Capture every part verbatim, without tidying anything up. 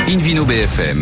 Invino B F M.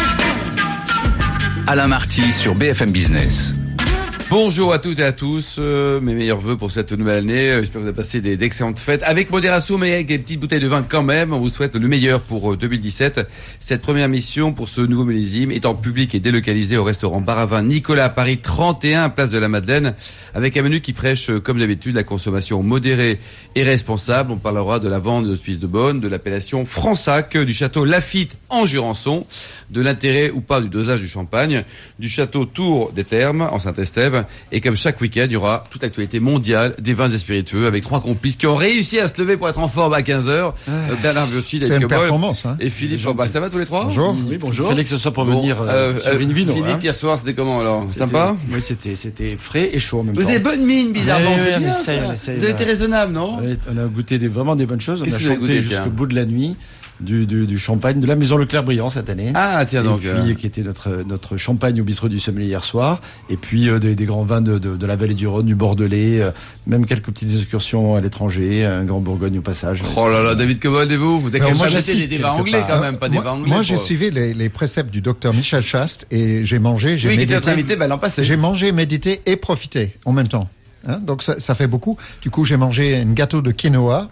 Alain Marty sur B F M Business. Bonjour à toutes et à tous, euh, mes meilleurs vœux pour cette nouvelle année. Euh, j'espère que vous avez passé des, d'excellentes fêtes avec modération, mais avec des petites bouteilles de vin quand même. On vous souhaite le meilleur pour euh, deux mille dix-sept. Cette première mission pour ce nouveau millésime est en public et délocalisée au restaurant Bar à Vin Nicolas à Paris trente et un, place de la Madeleine, avec un menu qui prêche, euh, comme d'habitude, la consommation modérée et responsable. On parlera de la vente de l'hospice de Beaune, de l'appellation Fransac, du château Laffitte en Jurançon, de l'intérêt ou pas du dosage du champagne, du château Tour des Thermes en Saint-Estève. Et comme chaque week-end, il y aura toute l'actualité mondiale des vins et spiritueux avec trois complices qui ont réussi à se lever pour être en forme à quinze heures. Ah, Bernard Burchi, c'est une performance, hein. Et Philippe Chambal. Ça va tous les trois? Bonjour. Oui, bonjour. Il fallait que ce soit pour bon, venir euh, euh, sur Invino. Philippe, hein. hier soir, c'était comment alors? C'était, Sympa? Oui, c'était, c'était frais et chaud en même Vous temps. Vous avez bonne mine, bizarrement. Ouais, c'est ouais, bien, essaye, ça. essaye, Vous avez là. été raisonnable, non? On a goûté des, vraiment des bonnes choses. On Qu'est-ce a que vous avez chanté goûté, jusqu'au tiens bout de la nuit. Du, du, du champagne de la maison Leclerc-Briand cette année. Ah, tiens, donc. Et puis, euh... qui était notre, notre champagne au bistrot du sommelier hier soir. Et puis, euh, des, des grands vins de, de, de la vallée du Rhône, du Bordelais, euh, même quelques petites excursions à l'étranger, un grand Bourgogne au passage. Oh là là, David Cobol, et vous? Vous avez moi, jamais des, des vins anglais, quand même, pas moi, des vins anglais. Moi, j'ai suivi les, les préceptes du docteur Michel Chaste et j'ai mangé, j'ai oui, médité. Oui, qui était invité, ben, l'an passé. J'ai mangé, médité et profité en même temps. Hein, donc ça, ça fait beaucoup. Du coup, j'ai mangé un gâteau de quinoa.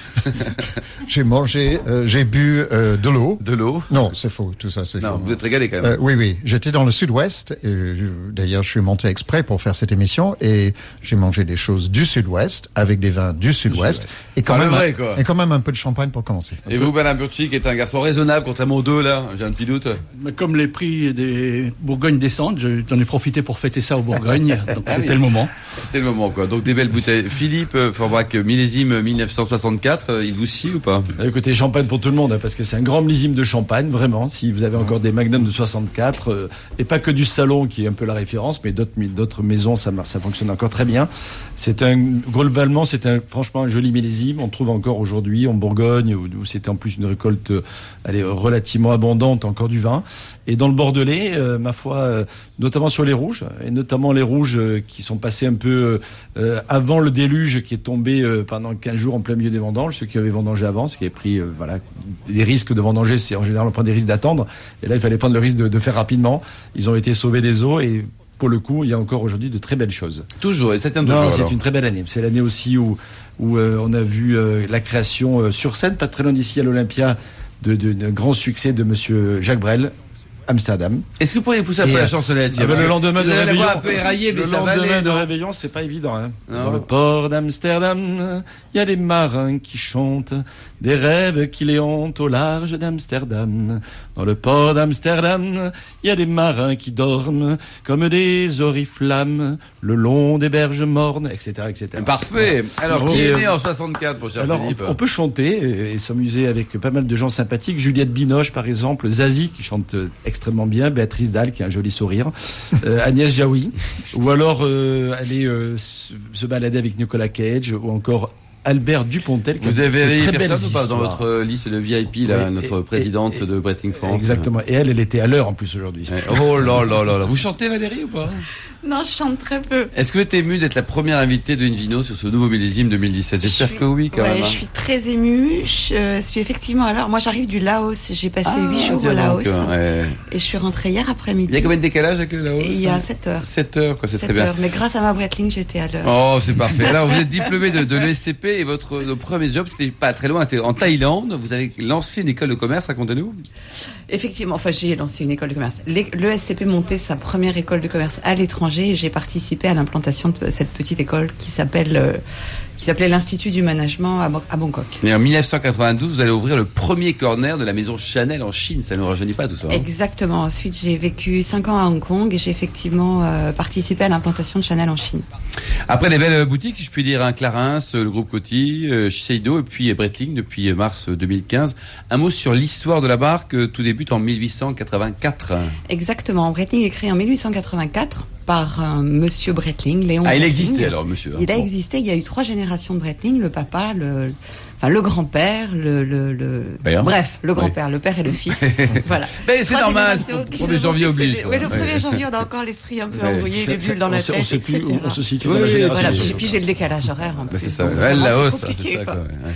j'ai mangé, euh, j'ai bu euh, de l'eau. De l'eau? Non, c'est faux. Tout ça, c'est non, faux. Vous êtes régalé quand même. Euh, oui, oui. J'étais dans le Sud-Ouest. Et je, d'ailleurs, je suis monté exprès pour faire cette émission et j'ai mangé des choses du Sud-Ouest avec des vins du Sud-Ouest, du Sud-Ouest. et quand ah, même, vrai, quoi. et quand même un peu de champagne pour commencer. Et vous, Bernard Burchi, qui est un garçon raisonnable, contrairement aux deux là, j'ai un petit doute. Mais comme les prix des Bourgognes descendent, j'en ai profité pour fêter ça au Bourgogne. Donc ah, c'était oui. le moment. C'était le moment, quoi. Donc des belles bouteilles. Philippe Forbach, millésime dix-neuf cent soixante-quatre, il vous scie ou pas? Écoutez, champagne pour tout le monde, hein, parce que c'est un grand millésime de champagne, vraiment. Si vous avez encore des magnums de soixante-quatre, euh, et pas que du salon qui est un peu la référence, mais d'autres, d'autres maisons, ça, ça fonctionne encore très bien. C'est un, globalement, c'est un, franchement, un joli millésime. On trouve encore aujourd'hui en Bourgogne, où, où c'était en plus une récolte, euh, elle est relativement abondante, encore du vin. Et dans le Bordelais, euh, ma foi, euh, notamment sur les rouges, et notamment les rouges euh, qui sont passés un peu euh, avant le déluge qui est tombé euh, pendant quinze jours en plein milieu des vendanges, ceux qui avaient vendangé avant, ceux qui avaient pris euh, voilà, des risques de vendanger, c'est en général on prend des risques d'attendre, et là il fallait prendre le risque de, de faire rapidement. Ils ont été sauvés des eaux et pour le coup, il y a encore aujourd'hui de très belles choses. Toujours, et ça tient toujours. Non, alors. C'est une très belle année. C'est l'année aussi où, où euh, on a vu euh, la création euh, sur scène, pas très loin d'ici à l'Olympia, de, de, de grand succès de Monsieur Jacques Brel. Amsterdam. Est-ce que vous pourriez pousser un peu la chansonnette? Ah ben le lendemain de réveillon, un peu éraillé, mais le ça lendemain valait, de non réveillon, c'est pas évident. Hein. Dans le port d'Amsterdam, il y a des marins qui chantent, des rêves qui les hantent au large d'Amsterdam. Dans le port d'Amsterdam, il y a des marins qui dorment comme des oriflammes le long des berges mornes, et cetera, et cetera. Parfait. Alors, qui est né en soixante-quatre, mon cher Alors, Philippe? on, on peut chanter et, et s'amuser avec pas mal de gens sympathiques. Juliette Binoche, par exemple, Zazie, qui chante extrêmement bien, Béatrice Dalle, qui a un joli sourire, euh, Agnès Jaoui, ou alors euh, aller euh, se balader avec Nicolas Cage, ou encore Albert Dupontel. Vous avez une personne ou pas dans votre liste de V I P, là, oui, notre et, présidente et, et, de Breitling France? Exactement. Et elle, elle était à l'heure en plus aujourd'hui. Oh là là là là. Vous chantez, Valérie, ou pas? Non, je chante très peu. Est-ce que vous êtes émue d'être la première invitée de Invino sur ce nouveau millésime deux mille dix-sept? J'espère suis, que oui, quand ouais, même. Hein. Je suis très émue. Je suis effectivement, alors, moi, j'arrive du Laos. J'ai passé huit ah, jours au Laos. Donc, ouais. Et je suis rentrée hier après-midi. Il y a combien de décalage avec le Laos? Il y a sept heures. sept heures, quoi, c'est très bien. Mais grâce à ma Breitling, j'étais à l'heure. Oh, c'est parfait. Alors, vous êtes diplômé de, de l'E S C P et votre le premier job, c'était pas très loin, c'était en Thaïlande. Vous avez lancé une école de commerce, racontez-nous. Effectivement, enfin, j'ai lancé une école de commerce. L'E S C P montait sa première école de commerce à l'étranger et j'ai participé à l'implantation de cette petite école qui s'appelle euh, qui s'appelait l'Institut du Management à, à Bangkok. Et en dix-neuf cent quatre-vingt-douze, vous allez ouvrir le premier corner de la maison Chanel en Chine. Ça ne nous rajeunit pas tout ça. Hein. Exactement. Ensuite, j'ai vécu cinq ans à Hong Kong et j'ai effectivement euh, participé à l'implantation de Chanel en Chine. Après des belles boutiques, si je puis dire, un Clarins, le groupe Coty, euh, Shiseido et puis Breitling depuis mars deux mille quinze. Un mot sur l'histoire de la marque. Tout débute en dix-huit cent quatre-vingt-quatre. Exactement. Breitling est créé en dix-huit cent quatre-vingt-quatre par un monsieur Breitling, Léon. Ah, il Breitling. existait alors, monsieur. Il a bon. existé. Il y a eu trois générations de Breitling, le papa, le, enfin le grand-père, le, le, le... bref, le grand-père, oui. Le père et le fils. Voilà. Mais c'est normal. Le premier janvier oblige. Oui, le premier janvier, on a encore l'esprit un peu ouais. embrouillé, les bulles dans la tête. On sait plus où on se situe. Oui, dans la génération. Voilà. Puis, puis j'ai le décalage horaire en plus. C'est ça. Ouais, la hausse, c'est ça. Quoi.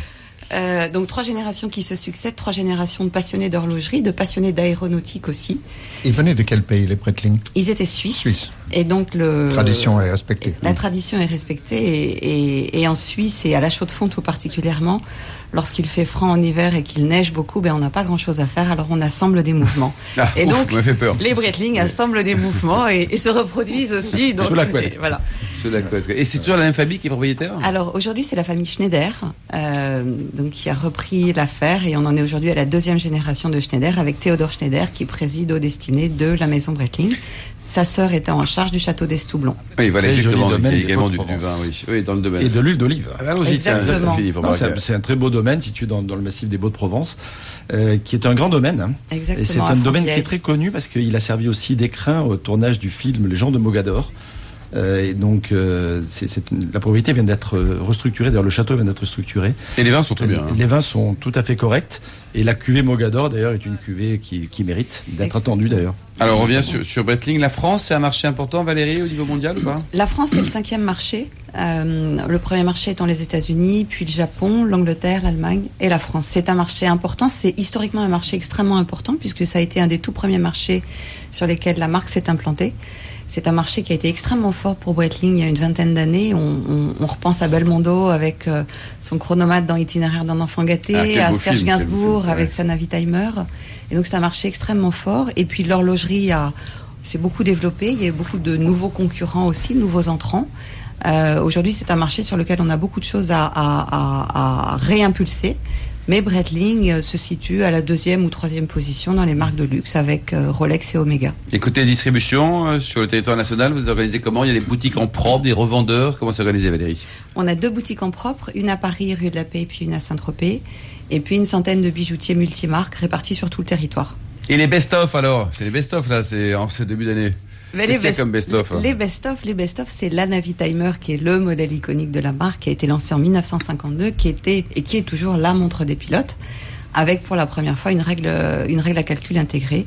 Euh, donc trois générations qui se succèdent, trois générations de passionnés d'horlogerie, de passionnés d'aéronautique aussi. Ils venaient de quel pays, les Breitling? Ils étaient suisses. Suisse. Et donc le... Tradition est respectée. La tradition est respectée et, et, et en Suisse et à la Chaux-de-Fonds tout particulièrement, lorsqu'il fait froid en hiver et qu'il neige beaucoup, ben on n'a pas grand-chose à faire, alors on assemble des mouvements. Ah, et ouf, donc m'a fait peur. les Breitling oui. assemblent des mouvements et, et se reproduisent aussi. Donc, sous la couette. Voilà. Sous la couette. Et c'est toujours la même famille qui est propriétaire? Alors aujourd'hui c'est la famille Schneider, euh, donc qui a repris l'affaire et on en est aujourd'hui à la deuxième génération de Schneider avec Théodore Schneider qui préside aux destinées de la maison Breitling. Sa sœur était en charge du château d'Estoublon. Oui, voilà, Très exactement. joli Il y a domaine également des du, du vin, Hauts-de-Provence. oui. Oui, dans le domaine. Et de l'huile d'olive. Allons-y, Exactement. Philippe, on va Non, c'est, un, regarder. c'est un très beau domaine situé dans, dans le massif des Baux-de-Provence, euh, qui est un grand domaine. Hein. Exactement. Et c'est à un domaine Fontvieille. qui est très connu parce qu'il a servi aussi d'écrin au tournage du film Les gens de Mogador. Euh, et donc, euh, c'est, c'est une- la propriété vient d'être euh, restructurée. D'ailleurs, le château vient d'être restructuré. Et les vins sont très bien. hein. Les vins sont tout à fait corrects. Et la cuvée Mogador, d'ailleurs, est une cuvée qui, qui mérite d'être Exactement. attendue, d'ailleurs. Alors, on revient sur, sur Breitling. La France, c'est un marché important, Valérie, au niveau mondial ou pas? La France est le cinquième marché. Euh, le premier marché étant les États-Unis, puis le Japon, l'Angleterre, l'Allemagne et la France. C'est un marché important. C'est historiquement un marché extrêmement important puisque ça a été un des tout premiers marchés sur lesquels la marque s'est implantée. C'est un marché qui a été extrêmement fort pour Breitling il y a une vingtaine d'années. On, on, on repense à Belmondo avec euh, son chronomètre dans Itinéraire d'un enfant gâté, Ah, quel à beau Serge film, quel beau Gainsbourg film, ouais. avec sa Navitimer. Et donc c'est un marché extrêmement fort. Et puis l'horlogerie a s'est beaucoup développé. Il y a eu beaucoup de nouveaux concurrents aussi, de nouveaux entrants. Euh, aujourd'hui, c'est un marché sur lequel on a beaucoup de choses à, à, à, à réimpulser. Mais Breitling se situe à la deuxième ou troisième position dans les marques de luxe avec euh, Rolex et Omega. Et côté distribution, euh, sur le territoire national, vous organisez comment? Il y a des boutiques en propre, des revendeurs. Comment c'est organisé, Valérie? On a deux boutiques en propre, une à Paris, rue de la Paix, puis une à Saint-Tropez. Et puis une centaine de bijoutiers multimarques répartis sur tout le territoire. Et les best-of alors? C'est les best-of là, c'est en ce début d'année. Mais Qu'est-ce qu'il y a comme best-of, hein les best-of, les best-of, c'est la Navitimer qui est le modèle iconique de la marque, qui a été lancé en mille neuf cent cinquante-deux, qui était et qui est toujours la montre des pilotes, avec pour la première fois une règle, une règle à calcul intégrée.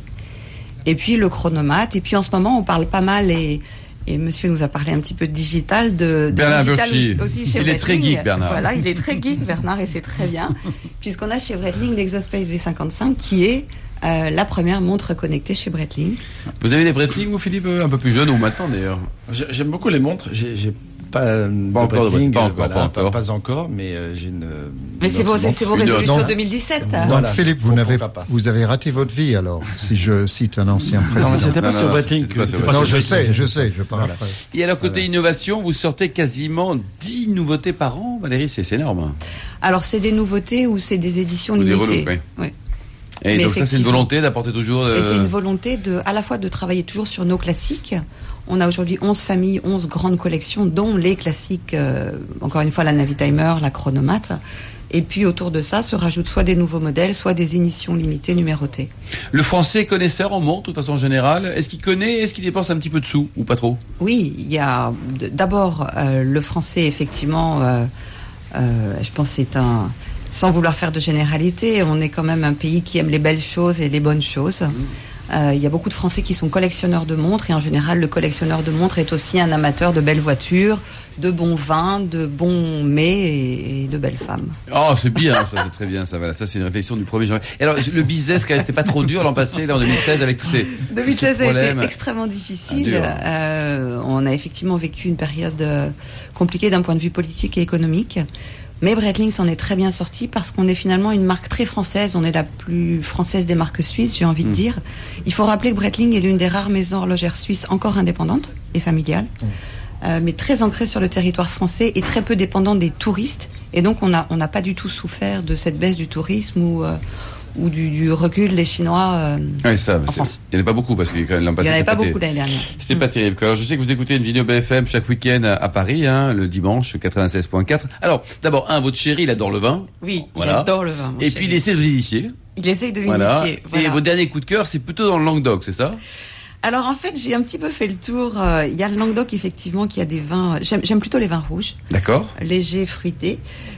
Et puis le chronomate. Et puis en ce moment, on parle pas mal et et Monsieur nous a parlé un petit peu de digital, de, de Bernard digital Burchi. aussi chez Il est très Breitling. geek, Bernard. Voilà, il est très geek, Bernard, et c'est très bien, puisqu'on a chez Breitling l'Exospace V cinquante-cinq, qui est euh, la première montre connectée chez Breitling. Vous avez des Breitling, vous, Philippe, un peu plus jeune ou maintenant d'ailleurs? J'ai- J'aime beaucoup les montres. J'ai, j'ai pas, de Pas encore de Breitling, Breitling, pas euh, encore, voilà, pas encore. Pas encore, mais euh, j'ai une. Mais une c'est vos, autre c'est, c'est vos Une autre. résolutions Non. deux mille dix-sept. Donc, Voilà. Philippe, vous, Pourquoi n'avez, pas. vous avez raté votre vie alors, si je cite un ancien Non, président. mais c'était pas Non, sur non, Breitling. c'était que- pas sur c'était Non, sur je Breitling. sais, je sais, je paraphrase. Et alors, côté innovation, vous sortez quasiment dix nouveautés par an, Valérie, c'est, c'est énorme. Alors c'est des nouveautés ou c'est des éditions Ou des limitées. reloupes, oui. Oui. Et Mais donc ça, c'est une effectivement. volonté d'apporter toujours... Et c'est Euh... une volonté de, à la fois de travailler toujours sur nos classiques. On a aujourd'hui onze familles, onze grandes collections, dont les classiques, euh, encore une fois la Navitimer, la chronomètre. Et puis autour de ça se rajoutent soit des nouveaux modèles, soit des éditions limitées numérotées. Le français connaisseur en montre, de façon générale, est-ce qu'il connaît, est-ce qu'il dépense un petit peu de sous, ou pas trop? Oui, il y a d- d'abord euh, le français, effectivement, euh, euh, je pense que c'est un... Sans vouloir faire de généralité, on est quand même un pays qui aime les belles choses et les bonnes choses. Euh, il y a beaucoup de Français qui sont collectionneurs de montres et en général, le collectionneur de montres est aussi un amateur de belles voitures, de bons vins, de bons mets et, et de belles femmes. Oh, c'est bien, ça, c'est très bien, ça, voilà. Ça, c'est une réflexion du premier janvier. Et alors, le business, quand même, c'était pas trop dur l'an passé, là, en deux mille seize, avec tous ces, deux mille seize ces a problèmes. été extrêmement difficile. Ah, dur. Euh, on a effectivement vécu une période euh, compliquée d'un point de vue politique et économique. Mais Breitling s'en est très bien sorti parce qu'on est finalement une marque très française. On est la plus française des marques suisses, j'ai envie de Mm. dire. Il faut rappeler que Breitling est l'une des rares maisons horlogères suisses encore indépendantes et familiales, Mm. euh, mais très ancrée sur le territoire français et très peu dépendante des touristes. Et donc on n'a on n'a pas du tout souffert de cette baisse du tourisme ou, euh, ou du, du recul des Chinois. Euh, Ouais, ça, En c'est- France. il n'y en avait pas beaucoup, parce que quand même, l'an il passé, n'y en avait c'était pas terrible. beaucoup l'année dernière. C'était pas terrible. Alors, je sais que vous écoutez une vidéo B F M chaque week-end à, à Paris, hein, le dimanche, quatre-vingt-seize point quatre. Alors, d'abord, un, votre chéri, il adore le vin. Oui, Voilà. il adore le vin. mon Et chéri. puis, il essaie de vous initier. Il essaye de Voilà. m'initier. Voilà. Et votre dernier coup de cœur, c'est plutôt dans le Languedoc, c'est ça? Alors en fait, j'ai un petit peu fait le tour. Euh, Il y a le Languedoc, effectivement, qui a des vins... J'aime, j'aime plutôt les vins rouges, D'accord. légers, fruités.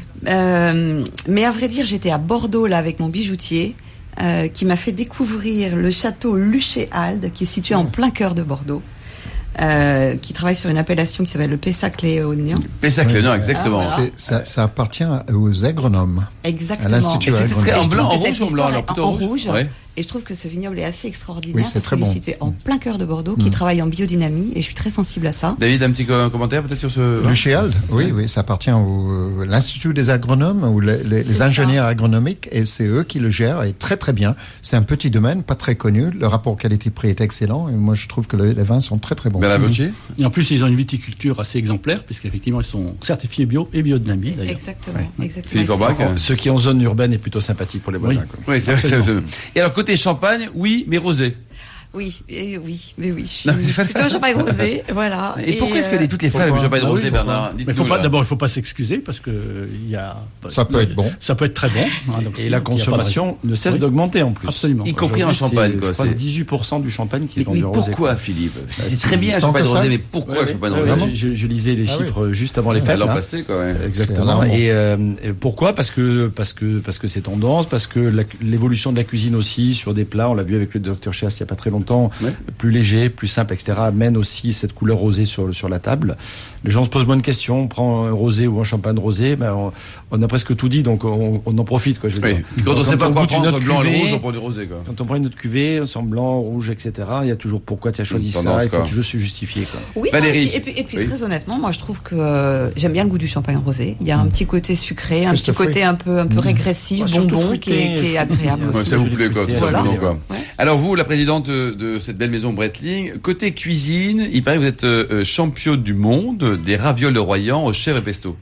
Euh, mais à vrai dire, j'étais à Bordeaux, là, avec mon bijoutier, euh, qui m'a fait découvrir le château Luchet-Halde, qui est situé en plein cœur de Bordeaux. euh, qui travaille sur une appellation qui s'appelle le Pessac-Léognan. Pessac-Léognan, exactement. Ah, voilà. C'est- ça, ça appartient aux agronomes. Exactement. À l'Institut Et c'est agronome. très- En je blanc, trouve en que cette rouge ou en blanc, histoire alors, est plutôt en rouge. rouge. Ouais. Et je trouve que ce vignoble est assez extraordinaire. Oui, c'est parce très qu'il est bon. situé en plein cœur de Bordeaux, qui Mm. travaille en biodynamie, et je suis très sensible à ça. David, un petit co- commentaire peut-être sur ce. Le Chéald, oui, oui, ça appartient au euh, l'Institut des agronomes ou les, les- C'est les ça. ingénieurs agronomiques et c'est eux qui le gèrent et très très bien. C'est un petit domaine, pas très connu. Le rapport qualité-prix est excellent et moi je trouve que le- les vins sont très très bons. Bernard Bocci. Et en plus, ils ont une viticulture assez exemplaire, puisqu'effectivement, ils sont certifiés bio et biodynamie, d'ailleurs. Exactement. exactement. Philippe Et c'est- Orbach. Oh, Ce qui en zone urbaine est plutôt sympathique pour les voisins. Oui. quoi. Oui, c'est vrai. que- Et alors côté champagne, oui, mais rosé. Oui, et oui, mais oui, je suis Non, mais c'est plutôt champagne rosé, voilà. Et, pourquoi est-ce que euh, les- toutes les femmes aiment le champagne Ah oui, rosé, pourquoi Bernard? Mais Dites-nous, faut pas, là. d'abord, il faut pas s'excuser parce que euh, il y a. Ça peut être bon. Ça peut être très bon. hein, donc Et il y la a pas de consommation ne cesse Oui. d'augmenter en plus. Absolument. Y compris en Aujourd'hui, champagne, c'est, quoi, Je crois c'est- dix-huit pour cent du champagne qui est Mais, mais vendu rosé. pourquoi, quoi. Philippe? C'est c'est- très bien un tant champagne que ça. rosé, mais pourquoi Ouais, un champagne ouais, rosé? ouais, je, je lisais les Ah oui. chiffres juste avant les À fêtes. l'an là. passé, quand même. Exactement. alarmant. Et, euh, et pourquoi Parce que parce que parce que c'est tendance, parce que la- l'évolution de la cuisine aussi sur des plats, on l'a vu avec le docteur Chasse il y a pas très longtemps, Ouais. plus léger, plus simple, et cetera, amène aussi cette couleur rosée sur sur la table. Les gens se posent moins de questions. On prend un rosé ou un champagne rosé, ben on, on a presque tout dit, donc on, on en profite, quoi. Je veux Oui. dire. Quand on Donc, sait pas quoi goûte une prendre, autre blanc et cuvée, rouge, on prend du rosé, quoi. Quand on prend une autre cuvée, sans blanc, rouge, et cetera, il y a toujours pourquoi tu as choisi Une ça. tendance, Il faut quoi. toujours se justifier, quoi. Oui, Valérie. non, et puis, et puis, et puis Oui. très honnêtement, moi je trouve que euh, j'aime bien le goût du champagne rosé. Il y a un petit côté sucré, un Plus petit de fruits. côté un peu un peu régressif, Ouais, surtout bonbon, qui est, fruité, qui est agréable fruité. Ouais, aussi. ça vous plaît, quoi, Fruité, tout voilà. simplement, quoi. Ouais. Alors vous, la présidente de, de cette belle maison Breitling, côté cuisine, il paraît que vous êtes euh, championne du monde des ravioles de Royan au chèvre et pesto.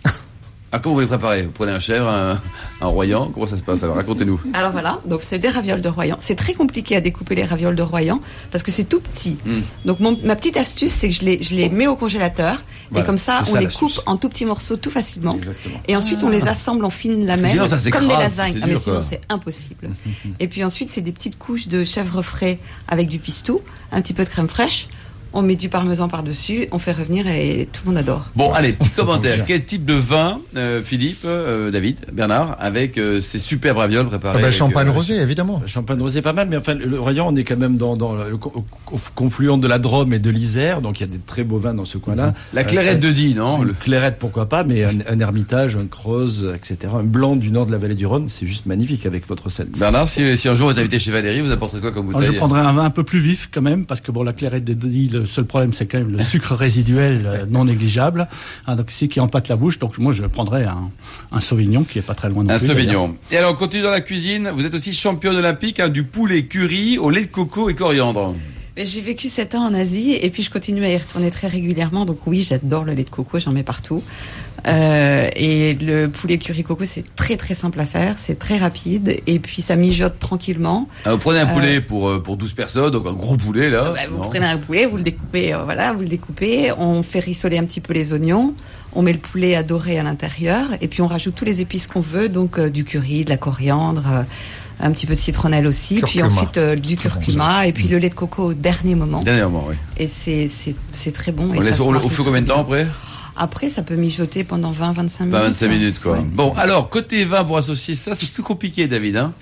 Ah, comment vous les préparez? Vous prenez un chèvre, un, un Royan, comment ça se passe? Alors racontez-nous. Alors voilà, donc c'est des ravioles de Royan. C'est très compliqué à découper les ravioles de Royan parce que c'est tout petit. Mm. Donc mon, ma petite astuce, c'est que je les, je les mets au congélateur Voilà, et comme ça, c'est on ça, les l'astuce. coupe en tout petits morceaux tout facilement. Exactement. Et ensuite, on les assemble en fines lamelles, sinon, ça comme s'écrase, des lasagnes. c'est Ah, mais dur, sinon, quoi. c'est impossible. Et puis ensuite, c'est des petites couches de chèvre frais avec du pistou, un petit peu de crème fraîche. On met du parmesan par-dessus, on fait revenir et tout le monde adore. Bon, allez, petit Ça commentaire. fonctionne. Quel type de vin, euh, Philippe, euh, David, Bernard, avec euh, ces superbes ravioles préparées Ah ben, avec, champagne euh, rosé, évidemment. Le champagne rosé pas mal, mais enfin le Royan, on est quand même dans, dans le co- co- confluent de la Drôme et de l'Isère, donc il y a des très beaux vins dans ce coin-là. La clairette de Die, non? Une Le- clairette, pourquoi pas, mais un, un Hermitage, un Creuse, et cetera. Un blanc du nord de la vallée du Rhône, c'est juste magnifique avec votre recette. Bernard, si, si un jour vous êtes invité chez Valérie, vous apporterez quoi comme Alors, bouteille? je prendrais un vin un peu plus vif quand même, parce que bon, la clairette des Dodie, le seul problème, c'est quand même le sucre résiduel euh, non négligeable. Hein, donc c'est qui empâte la bouche. Donc moi, je prendrais un, un Sauvignon qui est pas très loin non Un plus. d'ailleurs. Sauvignon. Et alors, on continue dans la cuisine. Vous êtes aussi championne olympique hein, du poulet curry au lait de coco et coriandre. Mais J'ai vécu sept ans en Asie et puis je continue à y retourner très régulièrement. Donc oui, j'adore le lait de coco, j'en mets partout. Euh, et le poulet curry coco, c'est très très simple à faire, c'est très rapide et puis ça mijote tranquillement. Alors, vous prenez un Euh, poulet pour euh, pour douze personnes, donc un gros poulet là. Bah, vous non prenez un poulet, vous le découpez, euh, voilà, vous le découpez, on fait rissoler un petit peu les oignons, on met le poulet à dorer à l'intérieur et puis on rajoute tous les épices qu'on veut, donc euh, du curry, de la coriandre, euh, un petit peu de citronnelle aussi, puis Curcuma. ensuite euh, du curcuma et puis le lait de coco au dernier moment. Dernièrement, oui. Et c'est c'est c'est très bon. On et ça laisse se au, marie au feu très combien de bien. temps après? Après, ça peut mijoter pendant vingt à vingt-cinq minutes. Pas vingt-cinq minutes quoi. Ouais. Bon, alors côté vin pour associer ça, c'est plus compliqué, David. Hein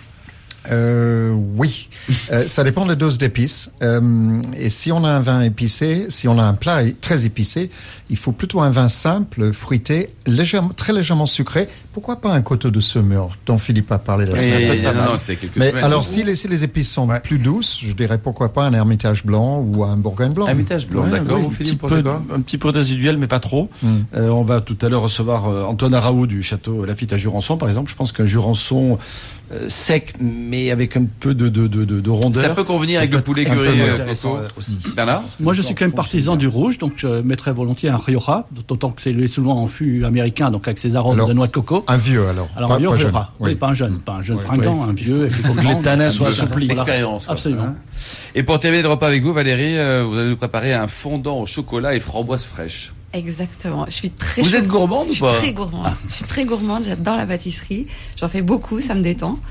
Euh, oui, euh, ça dépend de la dose d'épices. Euh, et si on a un vin épicé, si on a un plat é- très épicé, il faut plutôt un vin simple, fruité, légèrement, très légèrement sucré. Pourquoi pas un coteau de Semur dont Philippe a parlé la Et- semaine et- dernière. non, non, c'était quelques Mais semaines. alors, si les, si les épices sont plus douces, je dirais pourquoi pas un Hermitage blanc ou un Bourgogne blanc. Hermitage blanc, Ouais, d'accord, oui, vous un Philippe, petit pensez peu, quoi? un petit peu résiduel, mais pas trop. Mm. Euh, on va tout à l'heure recevoir euh, Antoine Araou du château Lafite à Jurançon, par exemple. Je pense qu'un Jurançon euh, sec, mais avec un peu de, de, de, de, de rondeur. Ça peut convenir avec peut le être poulet extrêmement curry euh, intéressant, coco. euh, aussi. Bernard? Moi, je suis quand même partisan du rouge, donc je mettrais volontiers un Rioja, d'autant que c'est le- souvent en fût américain, donc avec ses arômes Alors, de noix de coco. Un vieux alors. Alors pas, un vieux pas jeune. Rioja, oui. Oui. pas un jeune, pas un jeune Oui. fringant, Oui. un vieux. Il faut que les tanins soient Voilà. assouplis. Expérience, quoi. Absolument. Hein. Et pour terminer le repas avec vous, Valérie, euh, vous allez nous préparer un fondant au chocolat et framboise fraîche. Exactement. Je suis très. Vous chou- êtes gourmande ou Je suis pas? très gourmande. Je suis très gourmande. J'adore la pâtisserie. J'en fais beaucoup, ça me détend.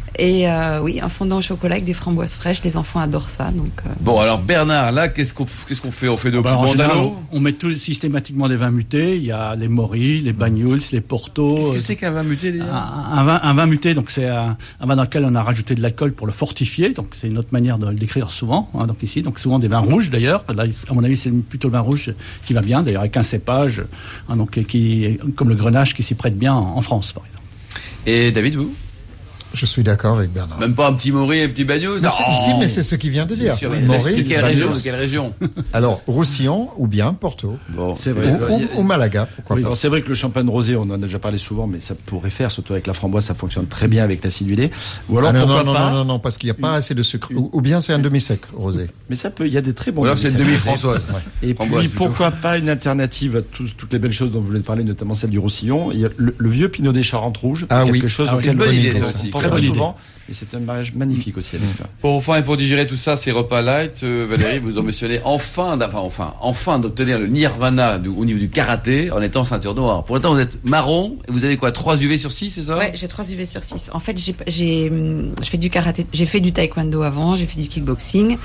Et euh, oui, un fondant au chocolat avec des framboises fraîches. Les enfants adorent ça. Donc euh... bon, alors Bernard, là, qu'est-ce qu'on qu'est-ce qu'on fait? On fait nos bah, plus général, on, on met tout, systématiquement des vins mutés. Il y a les Moris, les Banyuls, les Porto. Qu'est-ce que c'est qu'un vin muté, les gars? un, un, vin, un vin muté, donc c'est un, un vin dans lequel on a rajouté de l'alcool pour le fortifier. Donc c'est une autre manière de le décrire souvent. Hein, donc ici, donc souvent des vins rouges d'ailleurs. Là, à mon avis, c'est plutôt le vin rouge qui va bien. D'ailleurs, avec un cépage, hein, donc qui, comme le Grenache, qui s'y prête bien en, en France, par exemple. Et David, vous? Je suis d'accord avec Bernard. Même pas un petit Maury, un petit Bagnols? Mais oh, si, mais c'est ce qu'il vient de dire. Maury, de quelle région, de quelle région? Alors, Roussillon ou bien Porto. Bon, c'est vrai. Ou, ou, ou Malaga, pourquoi oui, pas. Alors c'est vrai que le champagne rosé, on en a déjà parlé souvent, mais ça pourrait faire, surtout avec la framboise, ça fonctionne très bien avec l'acidulé. Ou alors, ah non, pourquoi non, pas non, non, non, parce qu'il n'y a pas assez de sucre. Ou, ou bien c'est un demi-sec rosé. Mais ça peut, il y a des très bons. Ou alors c'est une demi-Françoise. Ouais. Et Framboise, puis, plutôt. pourquoi pas une alternative à tous, toutes les belles choses dont vous voulez parler, notamment celle du Roussillon. Il y a le, le vieux Pinot des Charentes rouges. Ah quelque oui. chose Ah, auquel c'est une bonne on idée, ça pense aussi. pas Très bonne souvent. Et c'est un mariage magnifique aussi avec ça. Pour enfin et pour digérer tout ça, ces repas light, euh, Valérie, vous ambitionnez enfin, enfin, enfin, enfin d'obtenir le nirvana du, au niveau du karaté en étant ceinture noire. Pour l'instant, vous êtes marron et vous avez quoi, trois U V sur six, c'est ça? Ouais, j'ai trois U V sur six. En fait, j'ai, j'ai, je fais du karaté, j'ai fait du taekwondo avant, j'ai fait du kickboxing.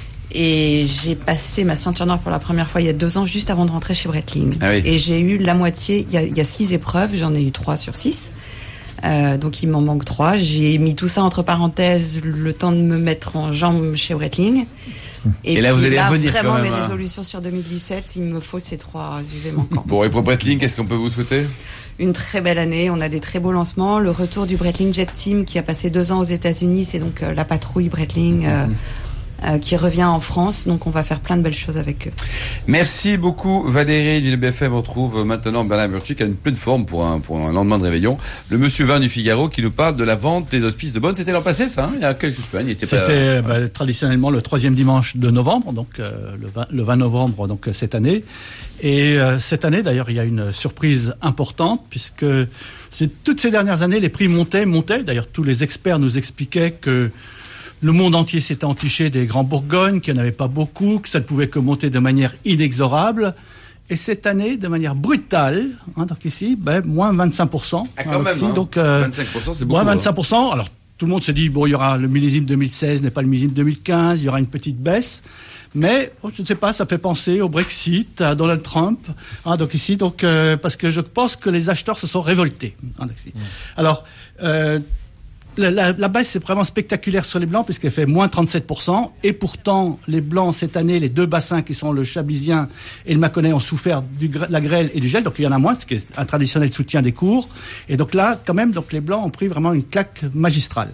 Et j'ai passé ma ceinture noire pour la première fois il y a deux ans, juste avant de rentrer chez Breitling. Ah oui. Et j'ai eu la moitié, il y a, il y a six épreuves, j'en ai eu trois sur six. Euh, donc il m'en manque trois. J'ai mis tout ça entre parenthèses, le temps de me mettre en jambes chez Breitling. Et, et là, vous allez là, revenir vraiment quand même. mes Hein. résolutions sur deux mille dix-sept, il me faut ces trois U V manquants. Bon, et pour Breitling, qu'est-ce qu'on peut vous souhaiter? Une très belle année, on a des très beaux lancements. Le retour du Breitling Jet Team qui a passé deux ans aux États-Unis, c'est donc euh, la patrouille Breitling. Euh, Euh, qui revient en France, donc on va faire plein de belles choses avec eux. Merci beaucoup Valérie du B F M. On retrouve maintenant Bernard Burczyk à une pleine forme pour un, pour un lendemain de réveillon. Le monsieur vin du Figaro qui nous parle de la vente des hospices de Bonne. C'était l'an passé ça, hein, il y a quelques semaines. C'était pas... bah, traditionnellement le troisième dimanche de novembre, donc euh, le, vingt, le vingt novembre donc cette année. Et euh, cette année d'ailleurs il y a une surprise importante puisque c'est, toutes ces dernières années les prix montaient, montaient. D'ailleurs tous les experts nous expliquaient que le monde entier s'était entiché des Grands Bourgognes, qu'il n'y en avait pas beaucoup, que ça ne pouvait que monter de manière inexorable. Et cette année, de manière brutale, hein, donc ici, ben, moins vingt-cinq pour cent. Ah, quand donc même, ici, hein. donc, euh, vingt-cinq pour cent, c'est beaucoup. Moins vingt-cinq pour cent. Hein. Alors, tout le monde se dit, bon, il y aura le millésime deux mille seize, n'est pas le millésime deux mille quinze, il y aura une petite baisse. Mais, oh, je ne sais pas, ça fait penser au Brexit, à Donald Trump. Hein, donc ici, donc, euh, parce que je pense que les acheteurs se sont révoltés. Hein, donc, ici. Mmh. Alors, euh, La, la, la baisse c'est vraiment spectaculaire sur les blancs puisqu'elle fait moins trente-sept pour cent et pourtant les blancs cette année, les deux bassins qui sont le Chablisien et le Mâconnais ont souffert de la grêle et du gel, donc il y en a moins, ce qui est un traditionnel soutien des cours. Et donc là, quand même, donc les blancs ont pris vraiment une claque magistrale.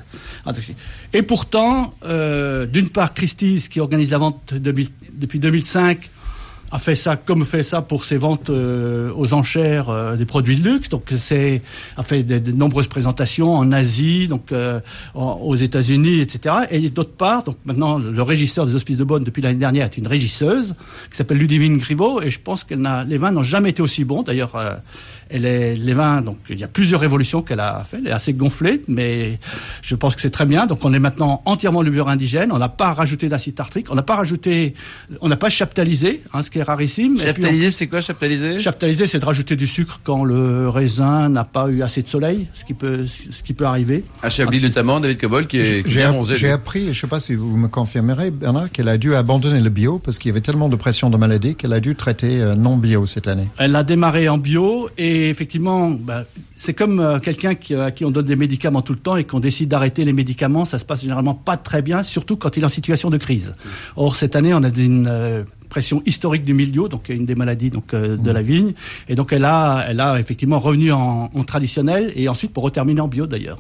Et pourtant, euh, d'une part, Christie's qui organise la vente de, depuis deux mille cinq a fait ça comme fait ça pour ses ventes euh, aux enchères euh, des produits de luxe. Donc c'est a fait de, de nombreuses présentations en Asie, donc euh, en, aux États-Unis, et cetera. Et d'autre part, donc maintenant le régisseur des Hospices de Bonne depuis l'année dernière est une régisseuse qui s'appelle Ludivine Griveaux et je pense qu'elle n'a les vins n'ont jamais été aussi bons. D'ailleurs, euh, elle est les vins donc il y a plusieurs révolutions qu'elle a fait. Elle est assez gonflée, mais je pense que c'est très bien. Donc on est maintenant entièrement levure indigène. On n'a pas rajouté d'acide tartrique. On n'a pas rajouté, on n'a pas chaptalisé, hein, ce qui est rarissime. Chaptalisé, on... c'est quoi chaptalisé? Chaptalisé, c'est de rajouter du sucre quand le raisin n'a pas eu assez de soleil, ce qui peut, ce qui peut arriver. À Chablis ah, notamment, David Cobol qui est j'ai, bien bronzé. J'ai appris, je ne sais pas si vous me confirmerez, Bernard, qu'elle a dû abandonner le bio parce qu'il y avait tellement de pression de maladie qu'elle a dû traiter euh, non bio cette année. Elle a démarré en bio et effectivement, bah, c'est comme euh, quelqu'un qui, à qui on donne des médicaments tout le temps et qu'on décide d'arrêter les médicaments, ça se passe généralement pas très bien, surtout quand il est en situation de crise. Or cette année, on a une euh, pression historique du mildiou, donc une des maladies donc euh, de la vigne, et donc elle a, elle a effectivement revenu en, en traditionnel et ensuite pour reterminer en bio d'ailleurs.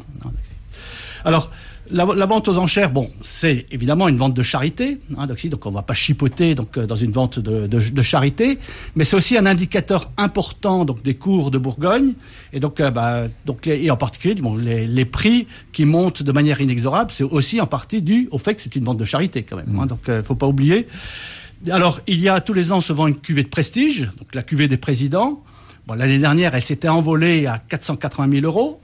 Alors la, la vente aux enchères, bon, c'est évidemment une vente de charité, hein, donc, donc on va pas chipoter donc dans une vente de, de, de charité, mais c'est aussi un indicateur important donc des cours de Bourgogne et donc euh, bah, donc et en particulier bon, les, les prix qui montent de manière inexorable, c'est aussi en partie dû au fait que c'est une vente de charité quand même. Mmh. Hein, donc euh, faut pas oublier. Alors il y a tous les ans se vend une cuvée de prestige, donc la cuvée des présidents. Bon, l'année dernière, elle s'était envolée à quatre cent quatre-vingt mille euros.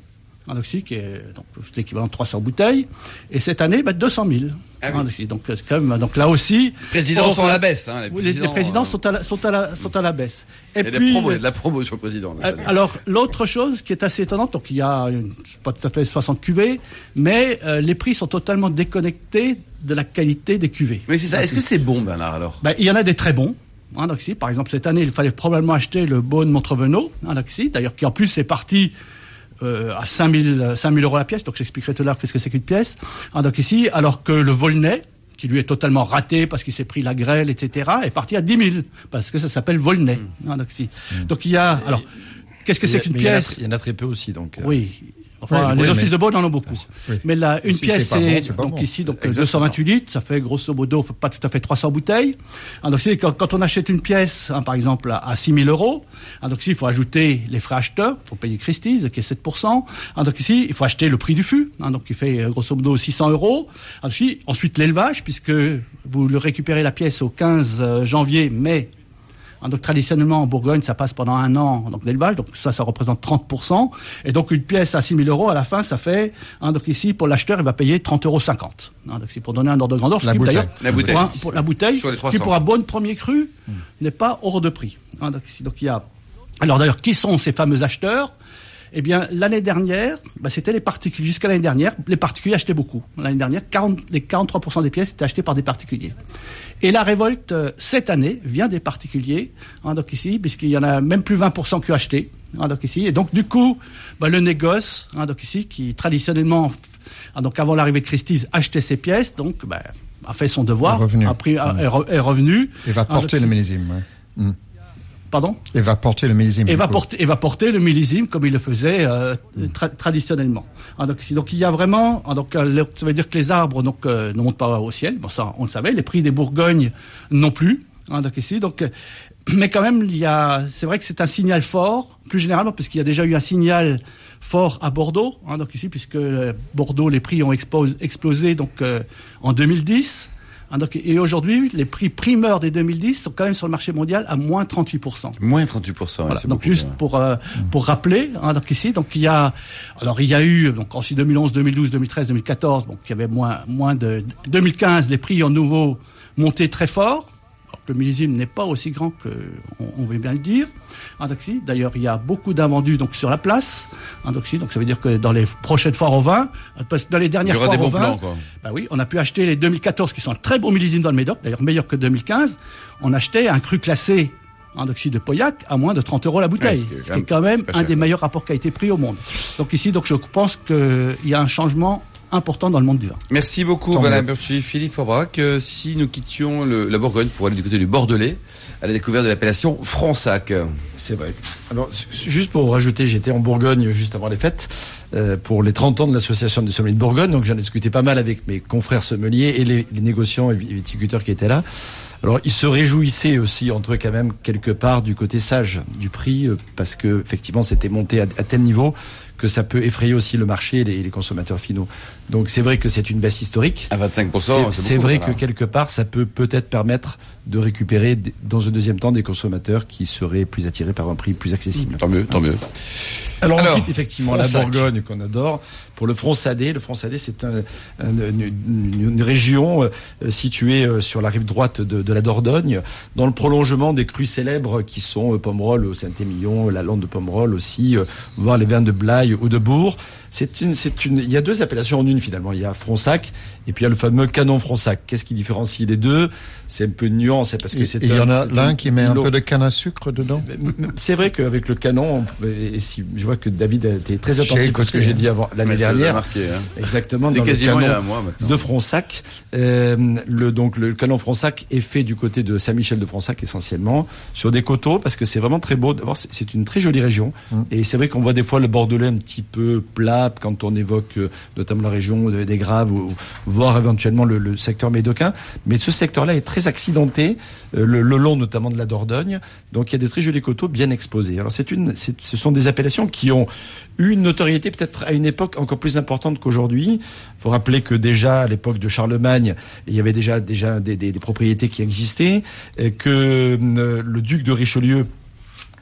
en oxy, qui est donc l'équivalent de trois cents bouteilles. Et cette année, bah, deux cent mille. Ah oui. En oxy. Donc, c'est quand même, donc là aussi. Les présidents sont à la baisse, hein. Les Les, présidents, les présidents euh, sont à la, sont à la, sont à la baisse. Et, et puis. Il y a de la promo sur le président. Euh, alors, l'autre chose qui est assez étonnante, donc il y a, une, je sais pas tout à fait soixante cuvées, mais, euh, les prix sont totalement déconnectés de la qualité des cuvées. Oui, c'est ça. Est-ce que c'est bon, Bernard, alors? Ben, il y en a des très bons. En oxy. Par exemple, cette année, il fallait probablement acheter le Beaune Montrevenot, en oxy. D'ailleurs, qui en plus est parti, euh, à cinq mille euros la pièce. Donc, j'expliquerai tout à l'heure qu'est-ce que c'est qu'une pièce. En oxy. Alors que le Volnay, qui lui est totalement raté parce qu'il s'est pris la grêle, et cetera, est parti à dix mille. Parce que ça s'appelle Volnay, mmh. en oxy. Mmh. Donc, il y a, alors, qu'est-ce que c'est qu'une pièce? Il y en a très peu aussi, donc. Euh... Oui. Enfin, oui, les oui, offices mais... de Beaune en ont beaucoup. Oui. Mais là, une si pièce, c'est, c'est, c'est bon, c'est donc bon. ici, donc Exactement. deux cent vingt-huit litres, ça fait grosso modo, pas tout à fait trois cents bouteilles. Hein, donc, c'est, quand, quand on achète une pièce, hein, par exemple, à, à six mille euros, hein, donc ici, il faut ajouter les frais acheteurs, il faut payer Christie's, qui est sept pour cent. Hein, donc ici, il faut acheter le prix du fût, hein, donc qui fait euh, grosso modo six cents euros. Hein, ensuite, ensuite, l'élevage, puisque vous le récupérez la pièce au quinze janvier, mais donc traditionnellement en Bourgogne, ça passe pendant un an donc d'élevage, donc ça, ça représente trente pour cent. Et donc une pièce à six mille euros, à la fin, ça fait, hein, donc ici pour l'acheteur, il va payer trente euros cinquante. Hein, donc c'est pour donner un ordre de grandeur. La ce qui, bouteille. d'ailleurs, La bouteille. Pour, un, pour la bouteille, Sur les trois qui cents. pour un bon premier cru mmh. n'est pas hors de prix. Hein, donc, ici, donc il y a. Alors d'ailleurs, qui sont ces fameux acheteurs? Eh bien, l'année dernière, bah, c'était les particuliers. Jusqu'à l'année dernière, les particuliers achetaient beaucoup. L'année dernière, quarante, les quarante-trois pour cent des pièces étaient achetées par des particuliers. Et la révolte, euh, cette année, vient des particuliers, hein, donc ici, puisqu'il y en a même plus vingt pour cent qui ont acheté, hein, donc ici. Et donc, du coup, bah, le négoce, hein, donc ici, qui traditionnellement, hein, donc avant l'arrivée de Christie's, achetait ses pièces, donc, bah, a fait son devoir, est revenu. a pris, a, est, re, est revenu. Et va porter hein, le millésime, ouais. Mmh. Pardon? Et va porter le millésime. Et va porter, et va porter le millésime comme il le faisait euh, tra- traditionnellement. Ah, donc, donc il y a vraiment, ah, donc euh, ça veut dire que les arbres donc euh, ne montent pas au ciel. Bon, ça on le savait. Les prix des Bourgognes non plus. Ah, donc ici, donc, euh, mais quand même il y a, c'est vrai que c'est un signal fort, plus généralement parce qu'il y a déjà eu un signal fort à Bordeaux. Hein, donc ici, puisque euh, Bordeaux les prix ont expose, explosé donc euh, en deux mille dix. Ah, donc, et aujourd'hui, les prix primeurs des deux mille dix sont quand même sur le marché mondial à moins trente-huit pour cent. Moins trente-huit pour cent. Voilà, c'est donc beaucoup, juste hein. pour euh, pour rappeler, hein, donc ici, donc il y a, alors il y a eu donc en deux mille onze, deux mille douze, deux mille treize, deux mille quatorze, donc il y avait moins moins de deux mille quinze, les prix ont nouveau monté très fort. Alors que le millésime n'est pas aussi grand que on, on veut bien le dire. Hein, donc, si, d'ailleurs, il y a beaucoup d'invendus donc sur la place. Hein, donc, si, donc ça veut dire que dans les prochaines foires au vin, parce que dans les dernières il y aura foires des au bons vin, plans, quoi. bah oui, on a pu acheter les deux mille quatorze qui sont un très bon millésime dans le Médoc, d'ailleurs meilleur que deux mille quinze. On achetait un cru classé en oxyde de Pauillac à moins de trente euros la bouteille, ouais, ce qui est quand même pas un cher, des ouais. meilleurs rapports qualité-prix au monde. Donc ici, donc je pense qu'il y a un changement important dans le monde du vin. Merci beaucoup, Tant Madame mieux. Burchi. Philippe Faubrac, euh, si nous quittions le, la Bourgogne pour aller du côté du Bordelais, à la découverte de l'appellation Fronsac. C'est vrai. Alors, juste pour rajouter, j'étais en Bourgogne juste avant les fêtes, euh, pour les trente ans de l'association des sommeliers de Bourgogne, donc j'en ai discuté pas mal avec mes confrères sommeliers et les, les négociants et viticulteurs qui étaient là. Alors, ils se réjouissaient aussi, entre eux, quand même, quelque part, du côté sage du prix, euh, parce que, effectivement, c'était monté à, à tel niveau que ça peut effrayer aussi le marché et les, les consommateurs finaux. Donc, c'est vrai que c'est une baisse historique. À vingt-cinq pour cent, C'est, c'est c'est beaucoup, vrai voilà. que, quelque part, ça peut peut-être permettre de récupérer, d- dans un deuxième temps, des consommateurs qui seraient plus attirés par un prix plus accessible. Tant mieux, tant mieux. Alors, Alors, on quitte effectivement la Fronsac. Bourgogne qu'on adore pour le Fronsadais. Le Fronsadais, c'est un, un, une, une, une région euh, située euh, sur la rive droite de, de la Dordogne, dans le prolongement des crus célèbres qui sont euh, Pomerol au Saint-Émilion, la Lande de Pomerol aussi, euh, voire les vins de Blaye ou de Bourg. C'est une, c'est une, il y a deux appellations en une finalement. Il y a Fronsac et puis il y a le fameux canon Fronsac. Qu'est-ce qui différencie les deux? C'est un peu une nuance, parce que c'est Il y un- en a c'est l'un une- qui met un l'eau. peu de canne à sucre dedans. C'est vrai qu'avec le canon, on pouvait- et si, je vois que David a été très J'ai attentif à ce que écouté, j'ai hein. dit avant l'année Mais ça nous a dernière. marqué, hein. Exactement, C'était dans le quasiment il y a un canon mois maintenant. de Fronsac. Euh, le, donc, le canon Fronsac est fait du côté de Saint-Michel de Fronsac essentiellement, sur des coteaux, parce que c'est vraiment très beau. D'abord, c'est, c'est une très jolie région. Mm. Et c'est vrai qu'on voit des fois le Bordelais un petit peu plat quand on évoque euh, notamment la région de- des Graves, ou, ou voire éventuellement le, le secteur médocain. Mais ce secteur-là est très accidenté, euh, le, le long notamment de la Dordogne. Donc il y a des très jolis coteaux bien exposés. Alors c'est une, c'est, ce sont des appellations qui ont eu une notoriété peut-être à une époque encore plus importante qu'aujourd'hui. Il faut rappeler que déjà à l'époque de Charlemagne, il y avait déjà déjà des, des, des propriétés qui existaient, et que euh, le duc de Richelieu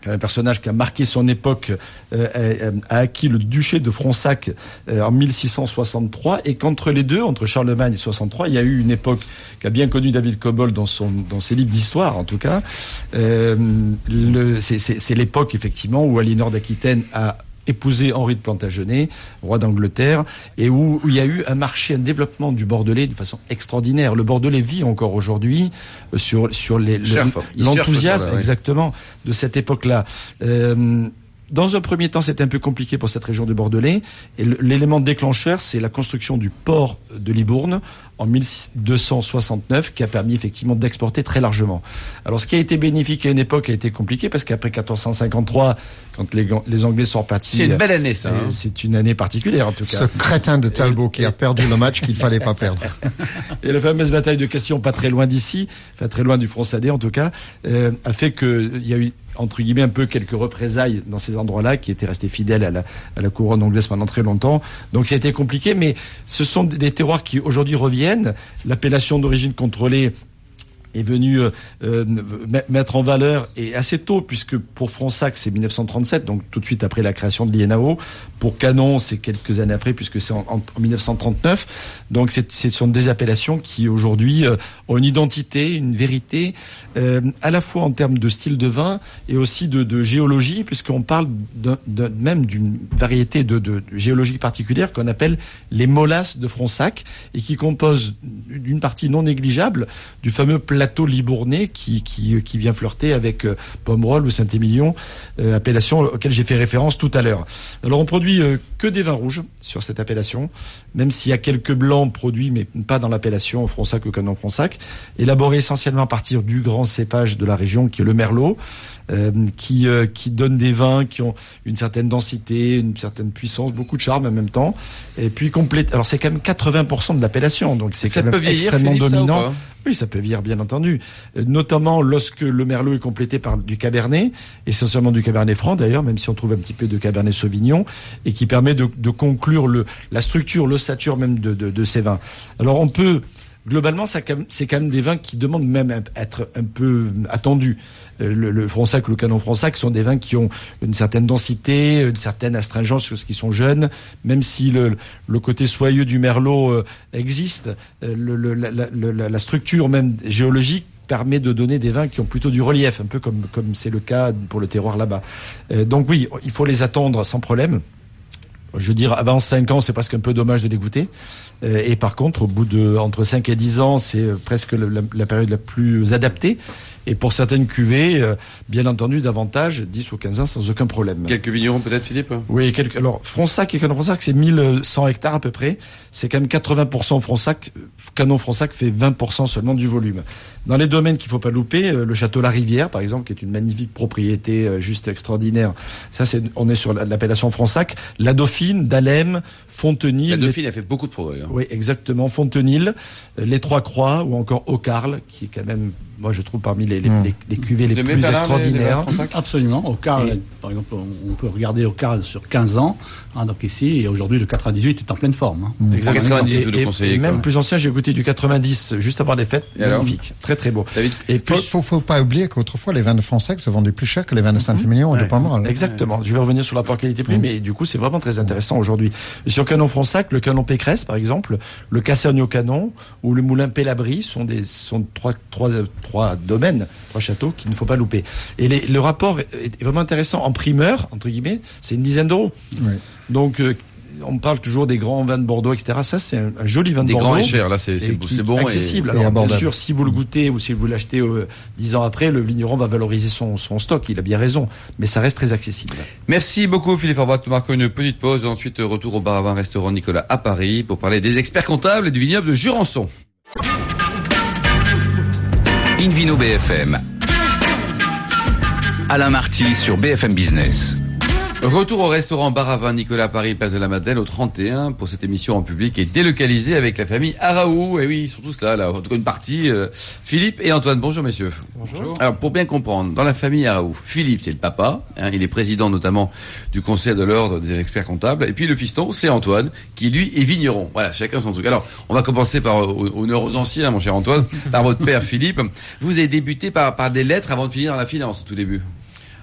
un personnage qui a marqué son époque, euh, a, a acquis le duché de Fronsac euh, en mille six cent soixante-trois, et qu'entre les deux, entre Charlemagne et soixante-trois, il y a eu une époque qu'a bien connue David Cobbold dans son dans ses livres d'histoire, en tout cas. Euh, le, c'est, c'est, c'est l'époque effectivement où Aliénor d'Aquitaine a épousé Henri de Plantagenet, roi d'Angleterre, et où, où il y a eu un marché, un développement du Bordelais de façon extraordinaire. Le Bordelais vit encore aujourd'hui euh, sur sur les, le, l'enthousiasme ouais. exactement de cette époque-là. Euh, Dans un premier temps, c'était un peu compliqué pour cette région du Bordelais. Et l'élément déclencheur, c'est la construction du port de Libourne en mille deux cent soixante-neuf, qui a permis effectivement d'exporter très largement. Alors, ce qui a été bénéfique à une époque a été compliqué, parce qu'après quatorze cent cinquante-trois, quand les, les Anglais sont repartis... C'est une belle année, ça. Hein. C'est une année particulière, en tout cas. Ce crétin de Talbot qui a perdu le match qu'il fallait pas perdre. Et la fameuse bataille de Castillon, pas très loin d'ici, enfin très loin du Fronsadais, en tout cas, euh, a fait qu'il y a eu entre guillemets un peu quelques représailles dans ces endroits-là, qui étaient restés fidèles à la, à la couronne anglaise pendant très longtemps. Donc ça a été compliqué, mais ce sont des terroirs qui aujourd'hui reviennent. L'appellation d'origine contrôlée est venu euh, mettre en valeur, et assez tôt, puisque pour Fronsac c'est mille neuf cent trente-sept, donc tout de suite après la création de l'I N A O. Pour Canon c'est quelques années après, puisque c'est en, en, en mille neuf cent trente-neuf. Donc c'est, ce sont des appellations qui aujourd'hui euh, ont une identité, une vérité, euh, à la fois en termes de style de vin et aussi de, de géologie, puisqu'on parle d'un, d'un, même d'une variété de, de, de géologie particulière qu'on appelle les molasses de Fronsac, et qui composent d'une partie non négligeable du fameux plateau libournais qui, qui, qui vient flirter avec euh, Pomerol ou Saint-Émilion, euh, appellation auquel j'ai fait référence tout à l'heure. Alors on produit euh, que des vins rouges sur cette appellation, même s'il y a quelques blancs produits, mais pas dans l'appellation Fronsac ou Canon Fronsac, élaborés essentiellement à partir du grand cépage de la région qui est le Merlot, euh, qui, euh, qui donne des vins qui ont une certaine densité, une certaine puissance, beaucoup de charme en même temps, et puis complète. Alors c'est quand même quatre-vingts pour cent de l'appellation, donc c'est ça quand même vieillir, extrêmement Philippe, dominant. Oui, ça peut vieillir, bien entendu. Euh, notamment lorsque le Merlot est complété par du Cabernet, essentiellement du Cabernet Franc d'ailleurs, même si on trouve un petit peu de Cabernet Sauvignon, et qui permet de, de conclure le, la structure, l'ossature même de, de, de ces vins. Alors on peut, globalement, ça, c'est quand même des vins qui demandent même à être un peu attendus. Le, le Fronsac ou le Canon Fronsac sont des vins qui ont une certaine densité, une certaine astringence sur ce qui sont jeunes, même si le, le côté soyeux du Merlot euh, existe, le, le, la, la, la structure même géologique permet de donner des vins qui ont plutôt du relief, un peu comme comme c'est le cas pour le terroir là-bas. Euh, donc oui, il faut les attendre sans problème. Je veux dire, avant cinq ans, c'est presque un peu dommage de les goûter. Euh, et par contre, au bout de entre cinq et dix ans, c'est presque la, la période la plus adaptée. Et pour certaines cuvées, euh, bien entendu, davantage, dix ou quinze ans sans aucun problème. Quelques vignerons peut-être, Philippe ? Oui, quelques. Alors, Fronsac et Canon Fronsac, c'est mille cent hectares à peu près. C'est quand même quatre-vingts pour cent Fronsac. Canon Fronsac fait vingt pour cent seulement du volume. Dans les domaines qu'il faut pas louper, euh, le château La Rivière, par exemple, qui est une magnifique propriété euh, juste extraordinaire. Ça, c'est, on est sur l'appellation Fronsac. La Dauphine, Dahlem, Fontenil. La Dauphine les... a fait beaucoup de progrès. Hein. Oui, exactement. Fontenil, euh, les Trois Croix, ou encore Aucarle, qui est quand même, moi, je trouve parmi les, les, mmh. les, les cuvées les plus extraordinaires. Les, les Absolument. Aucarle, et... par exemple, on peut regarder Aucarle sur quinze ans, hein, donc ici, et aujourd'hui, le quatre-vingt-dix-huit est en pleine forme. Hein. Mmh. Exactement. quatre-vingt-dix, vous le conseillez. Et même plus ancien, j'ai goûté du quatre-vingt-dix juste avant les fêtes. Et magnifique. Très, très beau. David, et puis, faut, faut pas oublier qu'autrefois, les vins de Fronsac se vendaient plus cher que les vins de Saint-Émilion ou de Pomerol. Exactement. Je vais revenir sur l'apport qualité-prix, mmh. mais du coup, c'est vraiment très intéressant aujourd'hui. Sur Canon Fronsac, le Canon Pécresse, par exemple, le Cassagne Canon ou le Moulin Pélabry sont des, sont trois, trois, trois domaines, trois châteaux qu'il ne faut pas louper. Et les, le rapport est vraiment intéressant. En primeur, entre guillemets, c'est une dizaine d'euros. Oui. Donc, euh, on parle toujours des grands vins de Bordeaux, et cetera. Ça, c'est un, un joli vin de des Bordeaux. Des grands et chers, là, c'est, c'est, c'est bon. Accessible. Et, Alors, et bien sûr, si vous le goûtez ou si vous l'achetez euh, dix ans après, le vigneron va valoriser son, son stock. Il a bien raison. Mais ça reste très accessible. Merci beaucoup, Philippe Orbach. Nous marquons une petite pause. Ensuite, retour au bar à vin restaurant Nicolas à Paris pour parler des experts comptables et du vignoble de Jurançon. Invino B F M. Alain Marty sur B F M Business. Retour au restaurant Bar à Vin Nicolas Paris, place de la Madeleine, au trente et un, pour cette émission en public et délocalisée avec la famille Araou. Et oui, ils sont tous là, là. En tout cas, une partie. Euh, Philippe et Antoine. Bonjour, messieurs. Bonjour. Alors, pour bien comprendre, dans la famille Araou, Philippe, c'est le papa. Hein, il est président notamment du conseil de l'ordre des experts comptables. Et puis, le fiston, c'est Antoine, qui lui est vigneron. Voilà, chacun son truc. Alors, on va commencer par honneur aux anciens, mon cher Antoine, par votre père Philippe. Vous avez débuté par, par des lettres avant de finir dans la finance, au tout début.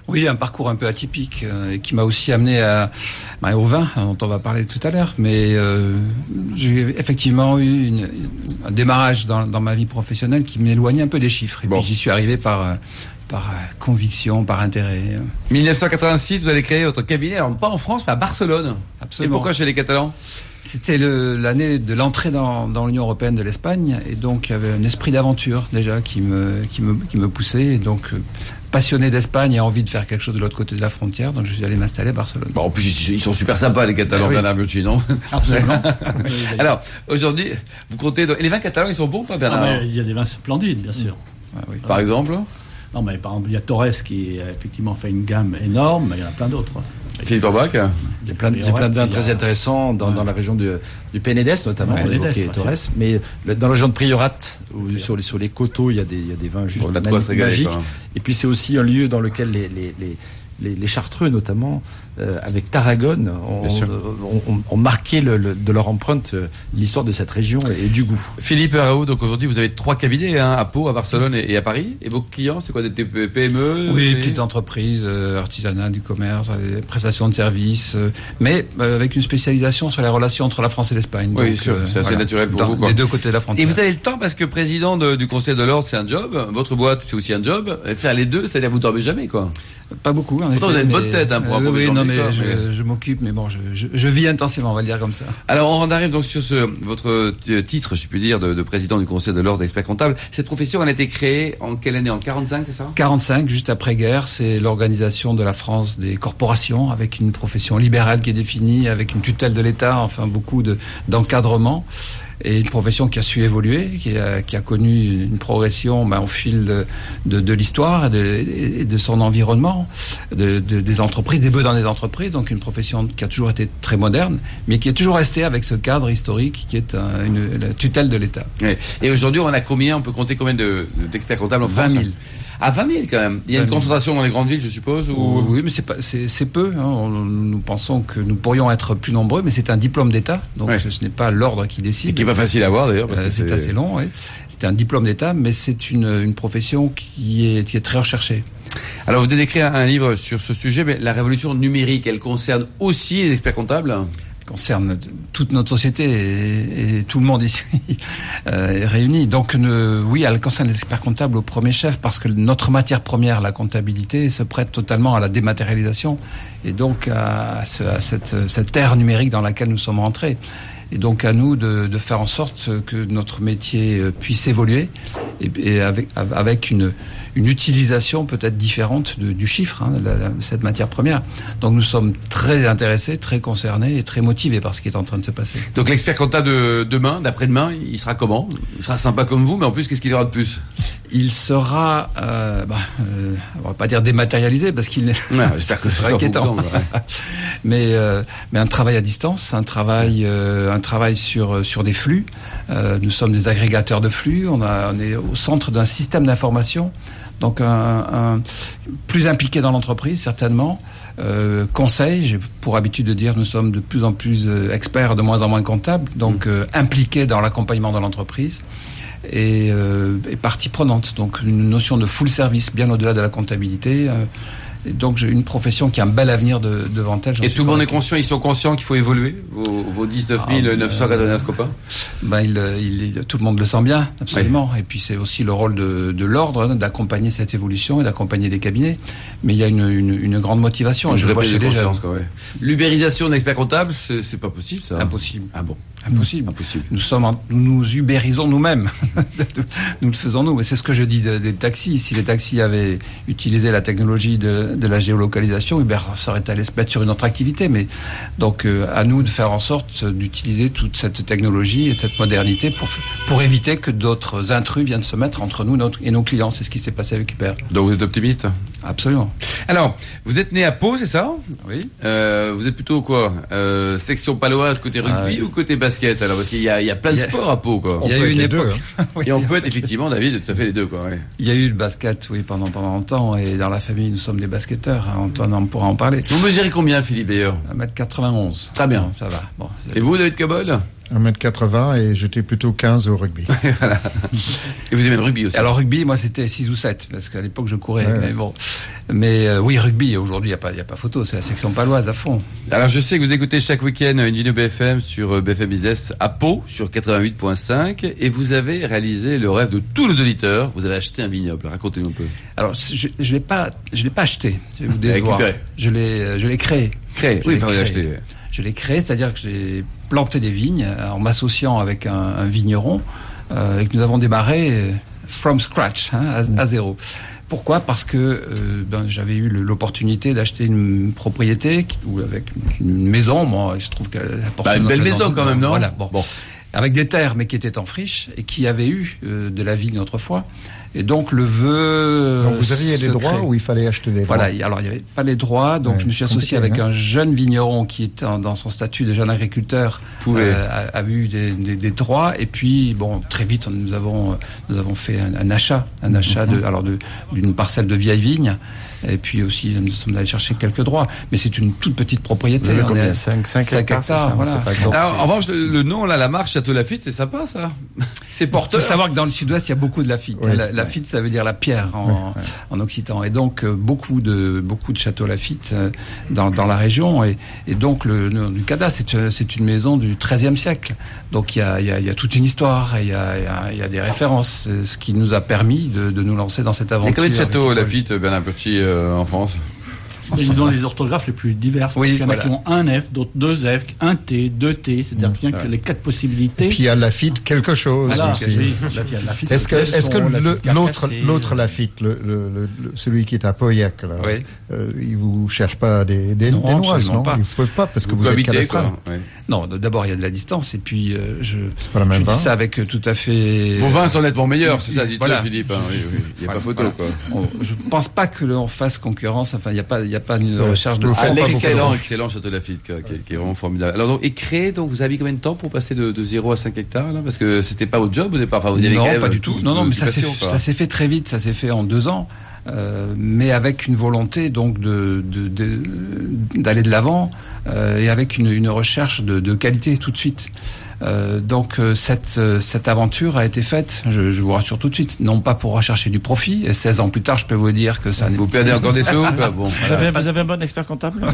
Oui, un parcours un peu atypique euh, qui m'a aussi amené à, bah, au vin, dont on va parler tout à l'heure. Mais euh, j'ai effectivement eu une, un démarrage dans, dans ma vie professionnelle qui m'éloignait un peu des chiffres. Et bon. Puis j'y suis arrivé par, par conviction, par intérêt. dix-neuf cent quatre-vingt-six, vous allez créer votre cabinet, alors pas en France, mais à Barcelone. Absolument. Et pourquoi chez les Catalans ? C'était le, l'année de l'entrée dans, dans l'Union européenne de l'Espagne, et donc il y avait un esprit d'aventure déjà qui me, qui me, qui me poussait, et donc euh, passionné d'Espagne et envie de faire quelque chose de l'autre côté de la frontière, donc je suis allé m'installer à Barcelone. Bon, en plus ils sont super sympas les Catalans, oui. Bernard Biocchi, non ? Absolument. Alors aujourd'hui, vous comptez et les vins catalans, ils sont bons, pas Bernard ? Ah, mais il y a des vins splendides, bien sûr. Ah, oui. Par exemple ? Non, mais par exemple, il y a Torres qui a effectivement fait une gamme énorme, mais il y en a plein d'autres. Philippe Orbach ? Il y a plein de, il y a plein de vins très intéressants dans, ouais. dans la région du, du Penedès notamment, ouais, on évoquait Torres, mais le, dans la région de Priorat, où, oui. sur, les, sur les coteaux, il y a des, il y a des vins juste bon, magiques. Et puis c'est aussi un lieu dans lequel les, les, les, les, les Chartreux notamment, euh, avec Tarragone, ont, ont, ont, ont marqué le, le, de leur empreinte euh, l'histoire de cette région et, et du goût. Philippe Raoult, donc aujourd'hui vous avez trois cabinets hein, à Pau, à Barcelone et, et à Paris. Et vos clients, c'est quoi, des P M E ? Oui, c'est... petites entreprises, euh, artisanat, du commerce, des prestations de services, euh, mais euh, avec une spécialisation sur les relations entre la France et l'Espagne. Oui, donc, sûr, euh, c'est assez voilà, naturel pour dans vous. Quoi. Les deux côtés de la frontière. Et vous avez le temps parce que président de, du Conseil de l'Ordre, c'est un job. Votre boîte, c'est aussi un job. Et faire les deux, c'est-à-dire vous dormez jamais, quoi. Pas beaucoup, en Pourtant, effet. vous avez une mais... bonne tête hein, pour un euh, oui, non, mais quoi, je, mais... je m'occupe, mais bon, je, je, je vis intensément, on va le dire comme ça. Alors, on arrive donc sur ce votre titre, je puis dire, de, de président du Conseil de l'Ordre d'experts comptables. Cette profession, elle a été créée en quelle année ? En quarante-cinq, c'est ça ? quarante-cinq, juste après-guerre, c'est l'organisation de la France des corporations, avec une profession libérale qui est définie, avec une tutelle de l'État, enfin beaucoup de, d'encadrement. Et une profession qui a su évoluer, qui a, qui a connu une progression ben, au fil de, de, de l'histoire et de, et de son environnement, de, de, des entreprises, des besoins des entreprises. Donc une profession qui a toujours été très moderne, mais qui est toujours restée avec ce cadre historique qui est un, une, la tutelle de l'État. Oui. Et aujourd'hui, on a combien, on peut compter combien de, d'experts comptables en France ? vingt mille. À vingt mille quand même. Il y a une concentration dans les grandes villes, je suppose ou... Oui, mais c'est pas, c'est, c'est peu. Hein. On, nous pensons que nous pourrions être plus nombreux, mais c'est un diplôme d'État, donc ouais. ce n'est pas l'ordre qui décide. Et qui est pas facile à avoir d'ailleurs. Parce euh, que c'est, c'est assez long. Oui. C'est un diplôme d'État, mais c'est une, une profession qui est, qui est très recherchée. Alors vous avez écrit un livre sur ce sujet, mais la révolution numérique, elle concerne aussi les experts comptables ? Concerne toute notre société et, et tout le monde ici euh, est réuni. Donc ne, oui, elle concerne les experts comptables au premier chef parce que notre matière première, la comptabilité, se prête totalement à la dématérialisation et donc à, à, ce, à cette, cette ère numérique dans laquelle nous sommes rentrés. Et donc à nous de, de faire en sorte que notre métier puisse évoluer et, et avec, avec une, une utilisation peut-être différente de, du chiffre, hein, de, la, de cette matière première. Donc nous sommes très intéressés, très concernés et très motivés par ce qui est en train de se passer. Donc l'expert comptable de demain, d'après-demain, il sera comment ? Il sera sympa comme vous, mais en plus, qu'est-ce qu'il y aura de plus ? Il sera, euh, bah, euh, on va pas dire dématérialisé parce qu'il est, ouais, j'espère que ce sera inquiétant. Ouais. mais euh, mais un travail à distance, un travail, euh, un travail sur sur des flux. Euh, nous sommes des agrégateurs de flux. On a, on est au centre d'un système d'information, donc un, un plus impliqué dans l'entreprise certainement. Euh, conseil, j'ai pour habitude de dire, nous sommes de plus en plus euh, experts, de moins en moins comptables, donc euh, impliqués dans l'accompagnement de l'entreprise. Et, euh, et partie prenante, donc une notion de full service bien au-delà de la comptabilité. Euh, et donc j'ai une profession qui a un bel avenir de, devant elle. Et tout le monde est conscient, ils sont conscients qu'il faut évoluer, vos, vos dix-neuf mille neuf cent quatre-vingt-neuf ah, copains ben, il, il, tout le monde le sent bien, absolument. Oui. Et puis c'est aussi le rôle de, de l'ordre hein, d'accompagner cette évolution et d'accompagner les cabinets. Mais il y a une, une, une grande motivation. Une je le vois chez les jeunes. L'ubérisation d'un expert comptable, c'est, c'est pas possible ça ? Impossible. Ah bon ? Impossible. Impossible. Nous sommes, en, nous nous ubérisons nous-mêmes. Nous le faisons nous. Et c'est ce que je dis de, des taxis. Si les taxis avaient utilisé la technologie de, de la géolocalisation, Uber serait allé se mettre sur une autre activité. Mais donc, euh, à nous de faire en sorte d'utiliser toute cette technologie et cette modernité pour pour éviter que d'autres intrus viennent se mettre entre nous notre, et nos clients. C'est ce qui s'est passé avec Uber. Donc vous êtes optimiste ? Absolument. Alors, vous êtes né à Pau, c'est ça ? Oui. Euh, vous êtes plutôt quoi ? euh, Section paloise côté rugby ah, oui. ou côté basket ? Alors parce qu'il y a, il y a plein de a, sports à Pau, quoi. Il y a eu une époque. Deux, hein. Et on peut être effectivement, David, tout à fait les deux, quoi. Ouais. Il y a eu le basket, oui, pendant pendant longtemps, et dans la famille, nous sommes des basketteurs. Hein. Antoine, on pourra en parler. Vous mesurez combien, Philippe, d'ailleurs ? un mètre quatre-vingt-onze. Très bien. Bon, ça va. Bon, et vous, David Cabol ? un mètre quatre-vingts et j'étais plutôt quinze au rugby. Voilà. Et vous aimez le rugby aussi? Alors rugby, moi c'était six ou sept, parce qu'à l'époque je courais, Ouais, mais ouais. bon. Mais euh, oui, rugby, aujourd'hui il n'y a, pas- y a pas photo, c'est la section paloise à fond. Alors je sais que vous écoutez chaque week-end Invino B F M sur B F M Business à Pau, sur quatre-vingt-huit virgule cinq, et vous avez réalisé le rêve de tous nos auditeurs, vous avez acheté un vignoble. Racontez-nous un peu. Alors je je l'ai pas, je l'ai pas acheté, je vais vous décevoir. Récupéré. Je l'ai, je l'ai créé. Créé. Je Oui, l'ai enfin, vous créé. avez acheté. Je l'ai créé, c'est-à-dire que j'ai planté des vignes euh, en m'associant avec un, un vigneron euh, et que nous avons démarré euh, from scratch, hein, à, à zéro. Pourquoi? Parce que euh, ben, j'avais eu le- l'opportunité d'acheter une propriété qui- ou avec une maison. Moi, je trouve qu'elle apporte Bah, une belle notre maison quand même, non? Voilà. Bon. Bon. Avec des terres, mais qui étaient en friche et qui avaient eu euh, de la vigne autrefois. Et donc le vœu. Donc vous aviez des se droits crée. ou il fallait acheter des droits? Voilà, y- alors il n'y avait pas les droits, donc Ouais, je me suis associé compliqué, avec hein. un jeune vigneron qui était en- dans son statut de jeune agriculteur, Pouvait. euh, a, a eu des, des, des droits, et puis bon, très vite nous avons nous avons fait un, un achat, un achat de alors de d'une parcelle de vieille vigne, et puis aussi nous sommes allés chercher quelques droits, mais c'est une toute petite propriété. Vous avez on combien? est à cinq, cinq cinq hectares, c'est hectares, ça, voilà. c'est pas Donc, Alors, c'est- en revanche, le, le nom, là, la marque Château Lafite, c'est sympa, ça. C'est Il porteur. faut savoir que dans le sud-ouest, il y a beaucoup de Lafitte. Oui, la, ouais. Lafitte, ça veut dire la pierre en, en occitan. Et donc, euh, beaucoup de beaucoup de châteaux Lafitte euh, dans, dans la région. Et, et donc, le nom du Cada, c'est, euh, c'est une maison du treizième siècle. Donc, il y a, il y a, il y a toute une histoire, et il y a, il y a, il y a des références, euh, ce qui nous a permis de, de nous lancer dans cette Il y aventure. a combien de châteaux avec- Lafite, Bernard Petit, euh, en France? Et ils ont les orthographes les plus diverses. Oui, Il y en a voilà. qui ont un F, d'autres deux F, un T, deux T. C'est-à-dire Mmh. qu'il y a que les quatre possibilités. Et puis il y a Lafitte quelque chose Voilà, aussi. oui, là, il y a la Lafitte, Est-ce que, le est-ce que Tesson, la le- petite l'autre, Carcassée, l'autre euh, Lafitte, le, le, le- le- celui qui est à Pauillac, là, Oui. euh, il vous cherche pas des, des, Non, des noises, absolument non? pas. Ils peuvent pas parce que Vous vous, êtes cohabitez, cadastral. quoi. Ouais. Non, d'abord, il y a de la distance. Et puis, euh, je, pas la même je dis vin. ça avec tout à fait... Vos vins sont nettement meilleurs, c'est ça, dites-le, Voilà. Philippe. hein. Oui, oui. Il n'y a Voilà, pas photo, voilà. quoi. On- je pense pas que l'on fasse concurrence. Enfin, il n'y a pas, il y a pas une Ouais. recherche de. Vous Ah, faites pas beaucoup l'excellent, de- excellent Château Lafite, quoi, qui, est- qui est vraiment formidable. Alors, donc, et créé, donc, vous avez mis combien de temps pour passer de, de zéro à cinq hectares, là? Parce que c'était pas votre job au départ. Enfin, vous avez non, quand même pas du tout. toute Non, non, mais ça s'est, l'occupation, quoi. ça s'est fait très vite. Ça s'est fait en deux ans, euh, mais avec une volonté donc de, de, de- d'aller de l'avant euh, et avec une, une recherche de, de qualité tout de suite. Euh, donc euh, cette euh, cette aventure a été faite, je, je vous rassure tout de suite, non pas pour rechercher du profit. Et seize ans plus tard, je peux vous dire que ça. Vous perdez encore des sous, quoi. Bon, Vous voilà. avez, vous avez un bon expert comptable?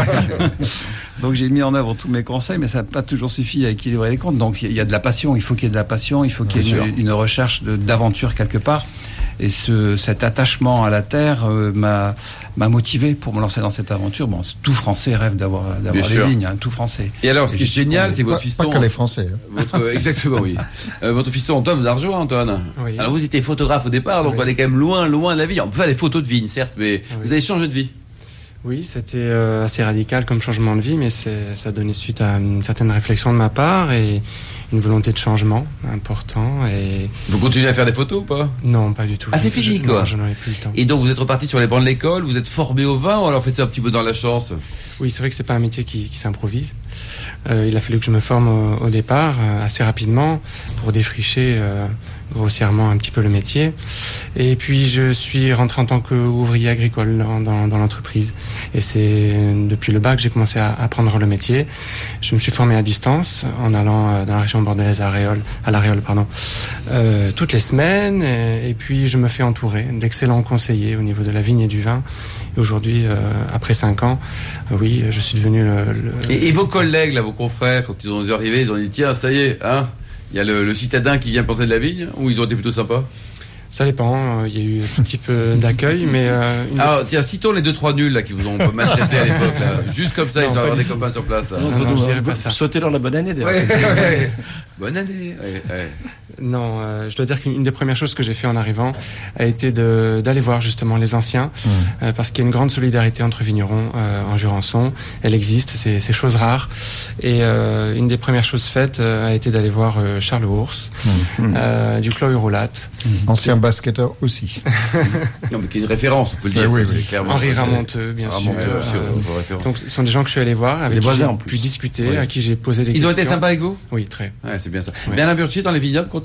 Donc j'ai mis en œuvre tous mes conseils, mais ça n'a pas toujours suffi à équilibrer les comptes. Donc il y a de la passion, il faut qu'il y ait de la passion, il faut qu'il y ait une, une recherche de, d'aventure quelque part. Et ce, cet attachement à la terre euh, m'a, m'a motivé pour me lancer dans cette aventure. Bon, tout Français rêve d'avoir, d'avoir Bien des sûr. vignes, hein, tout Français. Et alors, ce qui est génial, c'est que Pas, votre pas fiston. que les Français. hein. Votre, exactement, oui. Euh, votre fiston Antoine vous a rejoint, Antoine. Oui. Alors vous étiez photographe au départ, donc Oui. on est quand même loin, loin de la vie. On peut faire des photos de vigne, certes, mais Oui. vous avez changé de vie. Oui, c'était euh, assez radical comme changement de vie, mais c'est, ça donnait suite à une certaine réflexion de ma part et une volonté de changement important. Et Vous continuez à faire des photos ou pas? non, pas du tout. Ah, c'est Je- fini, je- quoi. non, je n'en ai plus le temps. Et donc vous êtes reparti sur les bancs de l'école, vous êtes formé au vin, ou alors faites ça un petit peu dans la chance? Oui, c'est vrai que c'est pas un métier qui, qui s'improvise. Euh, il a fallu que je me forme au, au départ euh, assez rapidement pour défricher euh, grossièrement un petit peu le métier. Et puis je suis rentré en tant qu'ouvrier agricole dans, dans, dans l'entreprise. Et c'est depuis le bac que j'ai commencé à apprendre le métier. Je me suis formé à distance en allant euh, dans la région bordelaise à Réole, à la Réole, pardon, euh, toutes les semaines. Et, et puis je me fais entourer d'excellents conseillers au niveau de la vigne et du vin. Et aujourd'hui, euh, après cinq ans, euh, oui, je suis devenu le... le- Et, et vos collègues, là, vos confrères, quand ils ont dû arriver, ils ont dit, tiens, ça y est, hein, il y a le, le citadin qui vient planter de la vigne, ou ils ont été plutôt sympas? Ça dépend, euh, il y a eu un petit peu d'accueil, mais... Euh, une- Alors, tiens, citons les deux, trois nuls, là, qui vous ont maltraité à l'époque, là. Juste comme ça, Non, ils ont pas avoir du des tout. copains sur place, là. Non, non, je dirais pas ça. Sautez dans la bonne année, d'ailleurs. Ouais, ouais. Bonne année. Ouais, ouais. Non, euh, je dois dire qu'une une des premières choses que j'ai fait en arrivant a été de, d'aller voir justement les anciens, Mmh. euh, parce qu'il y a une grande solidarité entre vignerons euh, en Jurançon. Elle existe, c'est, c'est chose rare. Et euh, une des premières choses faites euh, a été d'aller voir euh, Charles Ours, Mmh. euh, du Clos Urolat, Ancien basketteur aussi. Non, mais qui est une référence, on peut le dire. Oui, oui, c'est oui. clairement. Henri c'est- Ramonteux, bien sûr. Ramonteux, bien sûr, Euh, votre référence. donc ce sont des gens que je suis allé voir, avec des qui voisins, j'ai en plus. pu discuter, Oui. à qui j'ai posé des Ils questions. ont été sympas avec vous? Oui, très. Ouais, c'est bien ça. Oui. Bernard Burchi, dans les vignobles, content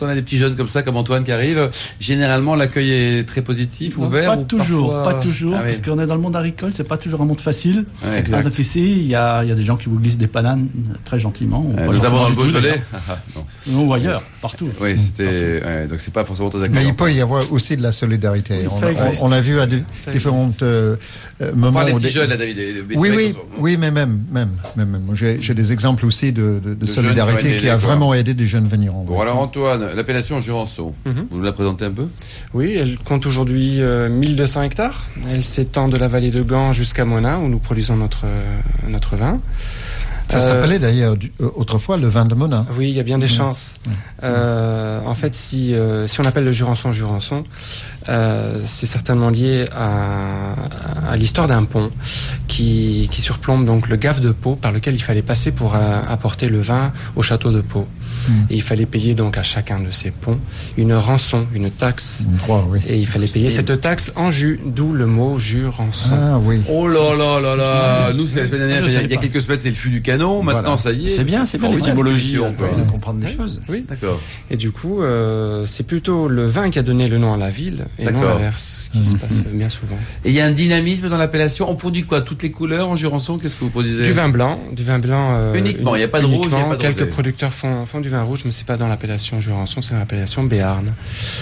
quand on a des petits jeunes comme ça, comme Antoine qui arrive, généralement l'accueil est très positif, Non, ouvert Pas ou toujours, parfois... pas toujours, Ah oui. parce qu'on est dans le monde agricole, c'est pas toujours un monde facile. Ouais, Ah, exact. donc ici, il y a, il y a des gens qui vous glissent des bananes très gentiment. ou Euh, pas notamment gentiment dans le du tout, Beaujolais. d'ailleurs. Ah, ah, non. Ou ailleurs, partout. Oui, c'était, ouais, donc c'est pas forcément très Mais accueillant. il peut y avoir aussi de la solidarité. Oui, on, ça existe. on, on a vu à des, Ça différentes euh, euh, On moments. parle des où petits des- jeunes, là, David. des- des- Oui, c'est vrai oui, qu'on- oui, mais même, même, même, même. Moi, J'ai, j'ai des exemples aussi de, de, de De solidarité jeunes qui ont qui a aidé, quoi. vraiment aidé des jeunes vignerons. Bon, alors Antoine, l'appellation Jurançon, Mhm. vous nous la présentez un peu? Oui, elle compte aujourd'hui euh, mille deux cents hectares. Elle s'étend de la vallée de Gand jusqu'à Monin, où nous produisons notre, euh, notre vin. Ça Euh, s'appelait d'ailleurs du- euh, autrefois le vin de Monin. Oui, il y a bien des chances. Euh, en fait, si, euh, si on appelle le Jurançon Jurançon, euh, c'est certainement lié à, à l'histoire d'un pont qui, qui surplombe donc le gave de Pau par lequel il fallait passer pour euh, apporter le vin au château de Pau. Mm. Et il fallait payer donc à chacun de ces ponts une rançon, une taxe. Je crois, oui. Et il fallait payer cette taxe en jus, d'où le mot Jurançon. Ah oui. Oh là là là là! Nous, c'est la semaine dernière, Je il y a, savais il y a pas. quelques semaines, c'est le fût du canon. Maintenant, Voilà. ça y est. C'est bien, c'est bien Formidable, l'étymologie, on on peut. peut comprendre des Oui. choses. Oui. D'accord. Et du coup, euh, c'est plutôt le vin qui a donné le nom à la ville et non D'accord. l'inverse, ce qui se passe bien souvent. Et il y a un dynamisme dans l'appellation. On produit quoi? Toutes les couleurs en Jurançon? Qu'est-ce que vous produisez? Du vin blanc, du vin blanc. euh, Uniquement, il y a pas de rouge, il y a uniquement. pas de Quelques rosé. producteurs font, font du vin rouge, mais c'est pas dans l'appellation Jurançon, c'est dans l'appellation Béarn.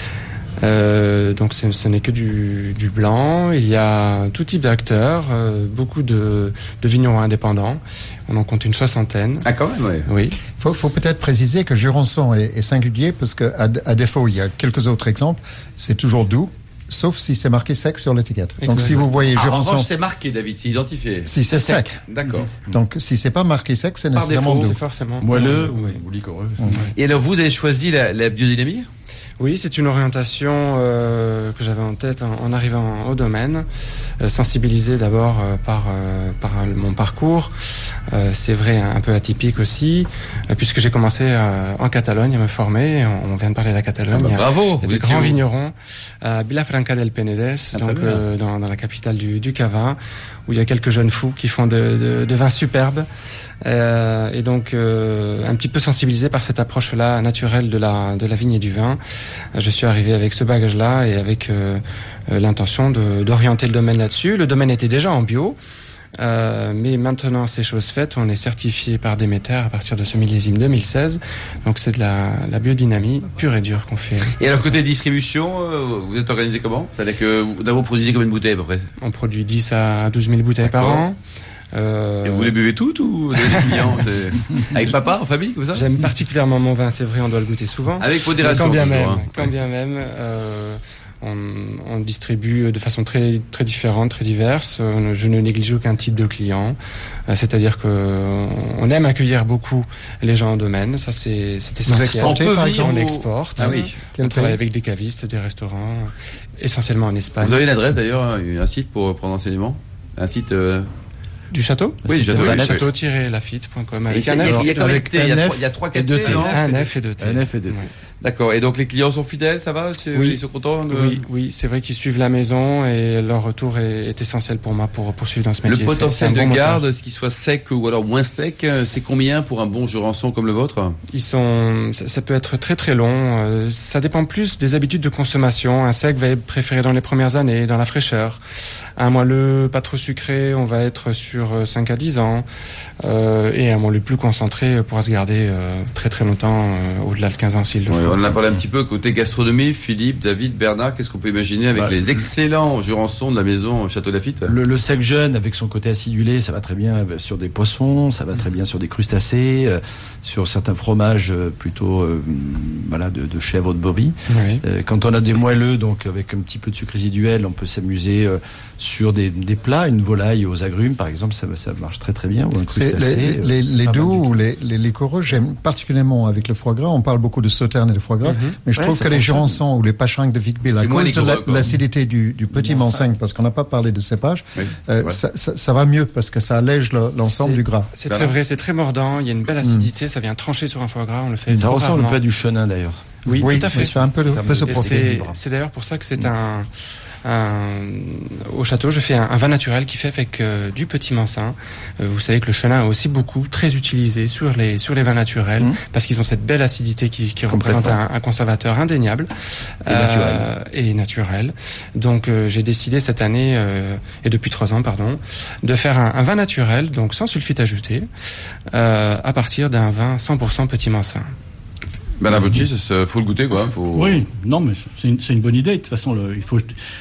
Euh, donc ce, ce n'est que du, du blanc. Il y a tout type d'acteurs, euh, beaucoup de, de vignerons indépendants. On en compte une soixantaine. Ah, quand même, ouais. Oui. Faut, faut peut-être préciser que Jurançon est, est singulier parce que à, à défaut, il y a quelques autres exemples. C'est toujours doux, sauf si c'est marqué sec sur l'étiquette. Donc Exact. si vous voyez Ah, en Jurançon, revanche, c'est marqué, David, c'est identifié. si c'est sec. D'accord. Donc si c'est pas marqué sec, c'est Par nécessairement défaut, doux. C'est forcément Moelleux Oui. ou liquoreux. Et alors, vous avez choisi la, la biodynamie? Oui, c'est une orientation euh, que j'avais en tête en, en arrivant au domaine. Euh, sensibilisé d'abord euh, par euh, par mon parcours. Euh, c'est vrai, un peu atypique aussi, euh, puisque j'ai commencé euh, en Catalogne à me former. On, on vient de parler de la Catalogne. Ah bah, Il y a- bravo. Il y a Vous des étiez grands où? vignerons à Vilafranca del Penedès, Ah, très donc bien. euh, dans, dans la capitale du, du Cava, où il y a quelques jeunes fous qui font de, de, de vins superbes. Euh, et donc euh, un petit peu sensibilisé par cette approche-là naturelle de la de la vigne et du vin, euh, je suis arrivé avec ce bagage-là et avec euh, euh, l'intention de d'orienter le domaine là-dessus. Le domaine était déjà en bio. Euh, mais maintenant, c'est chose faite. On est certifié par Déméter à partir de ce millésime deux mille seize. Donc, c'est de la, la biodynamie pure et dure qu'on fait. Et alors, côté distribution, euh, vous êtes organisé comment? C'est-à-dire que vous, d'abord, vous produisez combien de bouteilles à peu près? On produit dix à douze mille bouteilles par D'accord. an. Euh, Et vous les buvez toutes ou vous avez des clients? c'est- Avec papa, en famille, comme ça? J'aime particulièrement mon vin, c'est vrai, on doit le goûter souvent. Avec Mais modération. quand bien toujours, même, hein. quand bien même, euh, on, on distribue de façon très très différente, très diverse. Euh, Je ne néglige aucun type de client. Euh, C'est-à-dire que on aime accueillir beaucoup les gens en domaine. Ça, c'est c'est essentiel. exportez, On peut par venir exemple On au- exporte. Ah oui. Quel On travaille pays avec des cavistes, des restaurants, essentiellement en Espagne. Vous avez une adresse d'ailleurs, un un site pour prendre enseignement? Un site. euh, Du château Oui, du château. Oui, oui, oui. château-lafitte point com. Et Avec c'est- un il y a- F. il y a combien de avec T? Il y a un trois- F il y a trois, et quatre deux T, T. non? Un F et deux T. Un F et deux T. Ouais. D'accord. Et donc les clients sont fidèles, ça va? C'est- Oui. Ils sont contents de... Oui, oui, c'est vrai qu'ils suivent la maison et leur retour est, est essentiel pour moi pour poursuivre dans ce Le métier. C'est- potentiel c'est un de bon moteur. garde, ce qu'il soit sec ou alors moins sec, euh, c'est combien pour un bon Jurançon comme le vôtre? Ils sont, ça, ça peut être très très long. euh, ça dépend plus des habitudes de consommation. Un sec va être préféré dans les premières années, dans la fraîcheur. Un moelleux pas trop sucré, on va être sur euh, cinq à dix ans. Euh, et un moelleux plus concentré pourra se garder euh, très très longtemps, euh, au-delà de quinze ans s'il le Oui, faut. on en a parlé un petit peu côté gastronomie. Philippe, David, Bernard, qu'est-ce qu'on peut imaginer avec Bah, les excellents Jurançons de la maison Château Lafite? Le, le sec jeune, avec son côté acidulé, ça va très bien sur des poissons, ça va très bien sur des crustacés, euh, sur certains fromages euh, plutôt euh, voilà, de, de chèvre ou de brebis. Oui. Euh, quand on a des moelleux, donc avec un petit peu de sucre résiduel, on peut s'amuser euh, sur des, des plats, une volaille aux agrumes par exemple, ça, ça marche très très bien, ou un C'est crustacé. les, euh, les, les pas mal doux du tout. ou les, les liquoreux, j'aime particulièrement avec le foie gras. On parle beaucoup de sauterne et de foie gras, Mhm. mais je Ouais, trouve ça que les fonctionne. Jurançons ou les pachingues de Vic-Bill, à C'est moins cause de la- liquoreux, quoi. l'acidité du, du petit Manseng, parce qu'on n'a pas parlé de cépage, Oui. euh, Ouais. ça, ça, ça va mieux parce que ça allège le- l'ensemble C'est- du gras. C'est Voilà. très vrai, c'est très mordant. Il y a une belle acidité, ça vient trancher sur un foie gras. On le fait Ça trop ressemble un rarement. peu à du chenin d'ailleurs. Oui, tout à fait. c'est un peu, un peu ce Et profil. c'est, c'est d'ailleurs pour ça que c'est un, un, au château, je fais un, un vin naturel qui fait avec euh, du petit Mansin. Euh, vous savez que le chenin est aussi beaucoup très utilisé sur les sur les vins naturels mmh. parce qu'ils ont cette belle acidité qui, qui représente un, un conservateur indéniable et, euh, naturel. et naturel. Donc euh, j'ai décidé cette année euh, et depuis trois ans pardon de faire un, un vin naturel, donc sans sulfite ajouté, euh, à partir d'un vin cent pour cent petit Mansin. Ben la botchie, il faut le goûter, quoi. Faut... Oui, non, mais c'est une, c'est une bonne idée. De toute façon, le, il faut,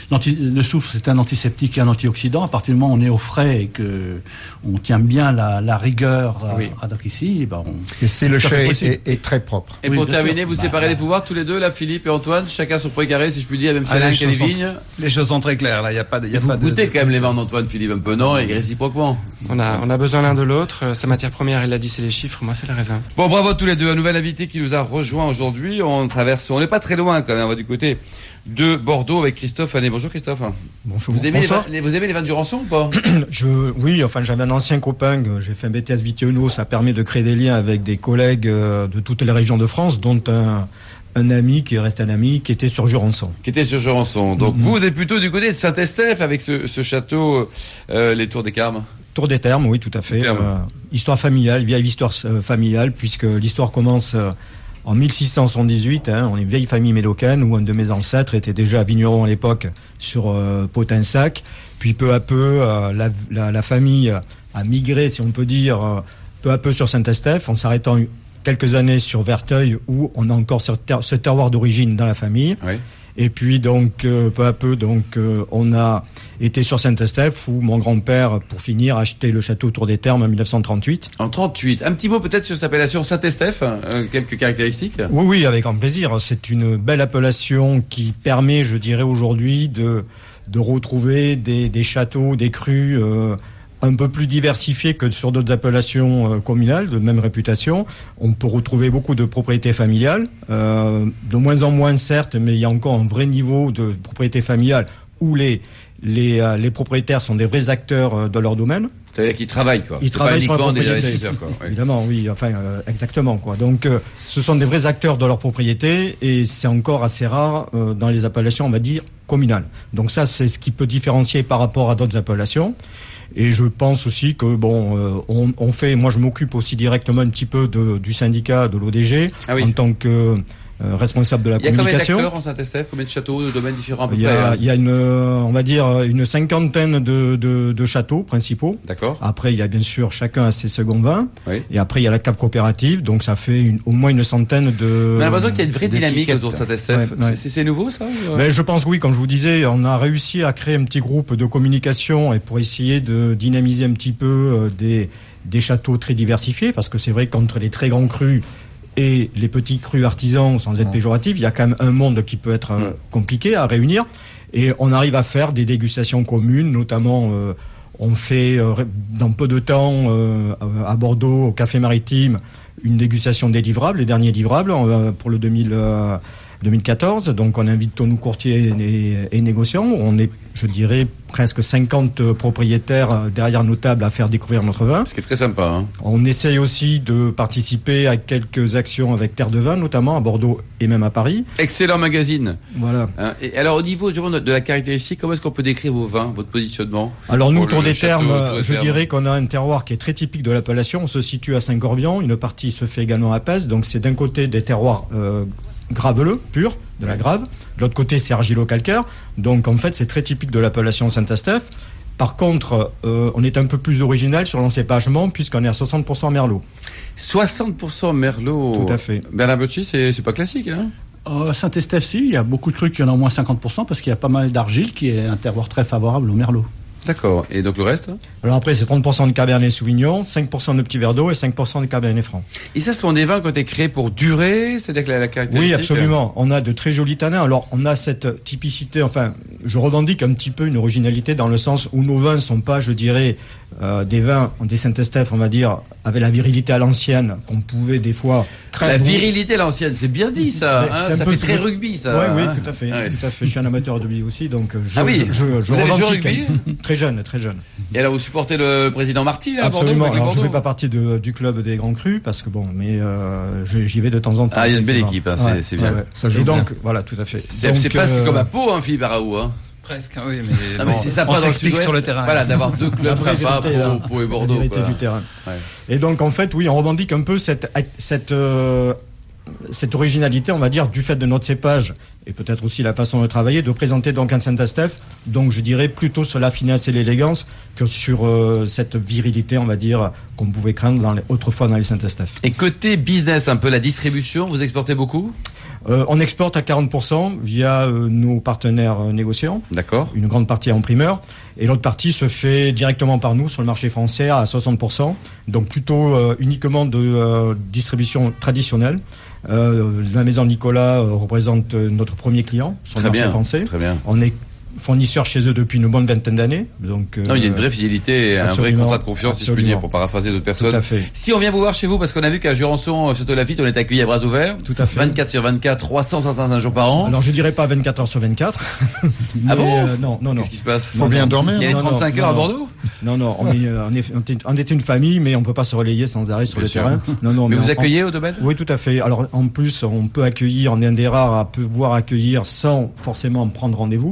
le soufre, c'est un antiseptique et un antioxydant. À partir du moment où on est au frais et que on tient bien la, la rigueur, oui. à, à donc ici, ben on, et si le chai est, est, est très propre. Et oui, pour terminer, sûr. vous bah, séparez bah. les pouvoirs tous les deux, là, Philippe et Antoine, chacun son précaré, si je puis dire, même si ah, l'un qui a les vignes. Les choses sont très claires, là. Il y a pas de, il y a vous pas goûtez de, quand même les vins d'Antoine, Philippe, un peu, non, et réciproquement. On a, on a besoin l'un de l'autre. Sa matière première, il l'a dit, c'est les chiffres. Moi, c'est le raisin. Bon, bravo à tous les deux. Un nouvel invité qui nous a rejoint aujourd'hui. On traverse, on n'est pas très loin quand même, on va du côté de Bordeaux avec Christophe Allez. Bonjour Christophe. Bonjour. Vous aimez, les vins, les, vous aimez les vins du Rançon ou pas? Je, oui, enfin j'avais un ancien copain, j'ai fait un B T S Vitiono, ça permet de créer des liens avec des collègues de toutes les régions de France, dont un, un ami qui reste un ami qui était sur Jurançon. Qui était sur Jurançon. Donc mm-hmm. vous, vous êtes plutôt du côté de Saint-Estèphe avec ce, ce château, euh, les Tours des Carmes. Tour des Termes, oui, tout à fait. Euh, histoire familiale, vieille histoire euh, familiale, puisque l'histoire commence euh, en mille six cent soixante-dix-huit. Hein, on est une vieille famille médocaine où un de mes ancêtres était déjà vigneron à l'époque sur euh, Potin-Sac. Puis peu à peu, euh, la, la, la famille a migré, si on peut dire, euh, peu à peu sur Saint-Estèphe, en s'arrêtant quelques années sur Verteuil, où on a encore ce, ter- ce terroir d'origine dans la famille. Oui. Et puis donc euh, peu à peu donc euh, on a été sur Saint-Estèphe où mon grand-père, pour finir, a acheté le château Tour des Termes en mille neuf cent trente-huit. En trente-huit. Un petit mot peut-être sur cette appellation Saint-Estèphe, euh, quelques caractéristiques. Oui, oui, avec grand plaisir. C'est une belle appellation qui permet, je dirais aujourd'hui, de de retrouver des, des châteaux, des crus euh, un peu plus diversifiés que sur d'autres appellations euh, communales de même réputation. On peut retrouver beaucoup de propriétés familiales, euh, de moins en moins certes, mais il y a encore un vrai niveau de propriété familiale où les les, euh, les propriétaires sont des vrais acteurs euh, de leur domaine. C'est-à-dire qu'ils travaillent, quoi. Ils C'est travaillent pas sur la uniquement des propriété. investisseurs, quoi. Oui. Évidemment, oui, enfin, euh, exactement, quoi. Donc, euh, ce sont des vrais acteurs de leur propriété et c'est encore assez rare euh, dans les appellations, on va dire, communales. Donc ça, c'est ce qui peut différencier par rapport à d'autres appellations. Et je pense aussi que bon, euh, on, on fait. Moi, je m'occupe aussi directement un petit peu de, du syndicat de l'O D G ah oui. en tant que euh, responsable de la il y a communication. Combien d'acteurs en Saint-Estèphe, combien de châteaux, de domaines différents à peu il y a, près hein il y a une, on va dire, une cinquantaine de, de, de châteaux principaux. D'accord. Après, il y a bien sûr chacun a ses seconds vins. Oui. Et après, il y a la cave coopérative, donc ça fait une, au moins une centaine de. On a l'impression qu'il y a une vraie dynamique autour de Saint-Estèphe. Ouais, ouais. C'est, c'est nouveau, ça ou... Ben, je pense oui, comme je vous disais, on a réussi à créer un petit groupe de communication et pour essayer de dynamiser un petit peu euh, des, des châteaux très diversifiés, parce que c'est vrai qu'entre les très grands crus et les petits crus artisans, sans être péjoratif, il y a quand même un monde qui peut être euh, compliqué à réunir. Et on arrive à faire des dégustations communes, notamment euh, on fait euh, dans peu de temps euh, à Bordeaux, au Café Maritime, une dégustation des livrables, les derniers livrables euh, pour le deux mille, euh, deux mille quatorze. Donc on invite tous nos courtiers et, et négociants. On est, je dirais, presque cinquante propriétaires derrière nos tables à faire découvrir notre vin. Ce qui est très sympa. Hein. On essaye aussi de participer à quelques actions avec Terre de Vin, notamment à Bordeaux et même à Paris. Excellent magazine. Voilà. Hein, et alors au niveau de la caractéristique, comment est-ce qu'on peut décrire vos vins, votre positionnement? Alors nous, Tour le, des le château, Termes, je termes. dirais qu'on a un terroir qui est très typique de l'appellation. On se situe à Saint-Gorbian, une partie se fait également à Pèze, donc c'est d'un côté des terroirs euh, graveleux, purs, de la grave. De l'autre côté, c'est argilo-calcaire. Donc, en fait, c'est très typique de l'appellation Saint-Estèphe. Par contre, euh, on est un peu plus original sur l'encépagement, puisqu'on est à soixante pour cent Merlot. soixante pour cent Merlot. Tout à fait. Bernard Bocci, c'est, c'est pas classique, hein? Euh, Saint-Estèphe, si, il y a beaucoup de crus qui en ont au moins cinquante pour cent, parce qu'il y a pas mal d'argile, qui est un terroir très favorable au Merlot. D'accord. Et donc le reste? Alors après, c'est trente pour cent de Cabernet Sauvignon, cinq pour cent de petits verres d'eau et cinq pour cent de Cabernet Franc. Et ça, ce sont des vins qui ont été créés pour durer? C'est-à-dire que la, la caractéristique... Oui, absolument. On a de très jolis tanins. Alors, on a cette typicité, enfin, je revendique un petit peu une originalité dans le sens où nos vins ne sont pas, je dirais, euh, des vins, des Saint-Estèphe, on va dire, avec la virilité à l'ancienne, qu'on pouvait des fois craindre. La virilité à l'ancienne, c'est bien dit, ça. Hein, ça fait très rugby, ça. Oui, hein. oui, tout à fait. Ah, oui. Tout à fait. Je suis un amateur de rugby aussi, donc je, ah oui, je, je, je vous avez joué au revendique. rugby? Très jeune, très jeune. Et alors, vous supportez le président Marty, là, à Bordeaux? Absolument. Alors, Bordeaux je fais pas partie de, du club des Grands Crus, parce que bon, mais euh, j'y vais de temps en temps. Ah, il y a une belle équipe, hein, c'est, ouais, c'est bien. Ouais, ouais. Ça joue donc, bien. Voilà, tout à fait. C'est, donc, c'est presque euh... comme à Pau, hein, Philippe Araou, hein. Presque, oui, mais, Non, bon, mais c'est sympa on dans le s'explique sud-ouest. sur le terrain. Voilà, d'avoir deux clubs La vraie sympas vérité, là. pour, pour les Bordeaux. La vérité quoi. du terrain. Ouais. Et donc, en fait, oui, on revendique un peu cette, cette, euh, cette originalité, on va dire, du fait de notre cépage et peut-être aussi la façon de travailler, de présenter donc un Saint-Estèphe, donc je dirais plutôt sur la finesse et l'élégance que sur euh, cette virilité, on va dire, qu'on pouvait craindre dans les, autrefois dans les Saint-Estèphe. Et côté business, un peu la distribution, vous exportez beaucoup? Euh, on exporte à quarante pour cent via euh, nos partenaires euh, négociants. D'accord. Une grande partie en primeur. Et l'autre partie se fait directement par nous sur le marché français à soixante pour cent. Donc plutôt euh, uniquement de euh, distribution traditionnelle. Euh, la maison Nicolas euh, représente euh, notre premier client sur Très le marché bien, français. très bien. On est fournisseur chez eux depuis une bonne vingtaine d'années. Donc, euh, Non, il y a une vraie fidélité et un vrai absolument, contrat de confiance, si je puis dire, absolument. pour paraphraser d'autres personnes. Tout à fait. Si on vient vous voir chez vous, parce qu'on a vu qu'à Jurançon, Château Lafite, on est accueilli à bras ouverts. Tout à fait. vingt-quatre sur vingt-quatre, trois cent soixante-quinze jours par an. Alors je dirais pas vingt-quatre heures sur vingt-quatre. Ah mais, bon euh, Non, non, non. Qu'est-ce qui se passe? Faut bien dormir. Il y a les Non, non, trente-cinq non, heures à non. Bordeaux? Non, non, on est, euh, on est, on est- on est une famille, mais on peut pas se relayer sans arrêt sur Bien le sûr. terrain. Non, non, Mais vous on- accueillez au domaine? Oui, tout à fait. Alors, en plus, on peut accueillir, on est un des rares à pouvoir accueillir sans forcément prendre rendez-vous.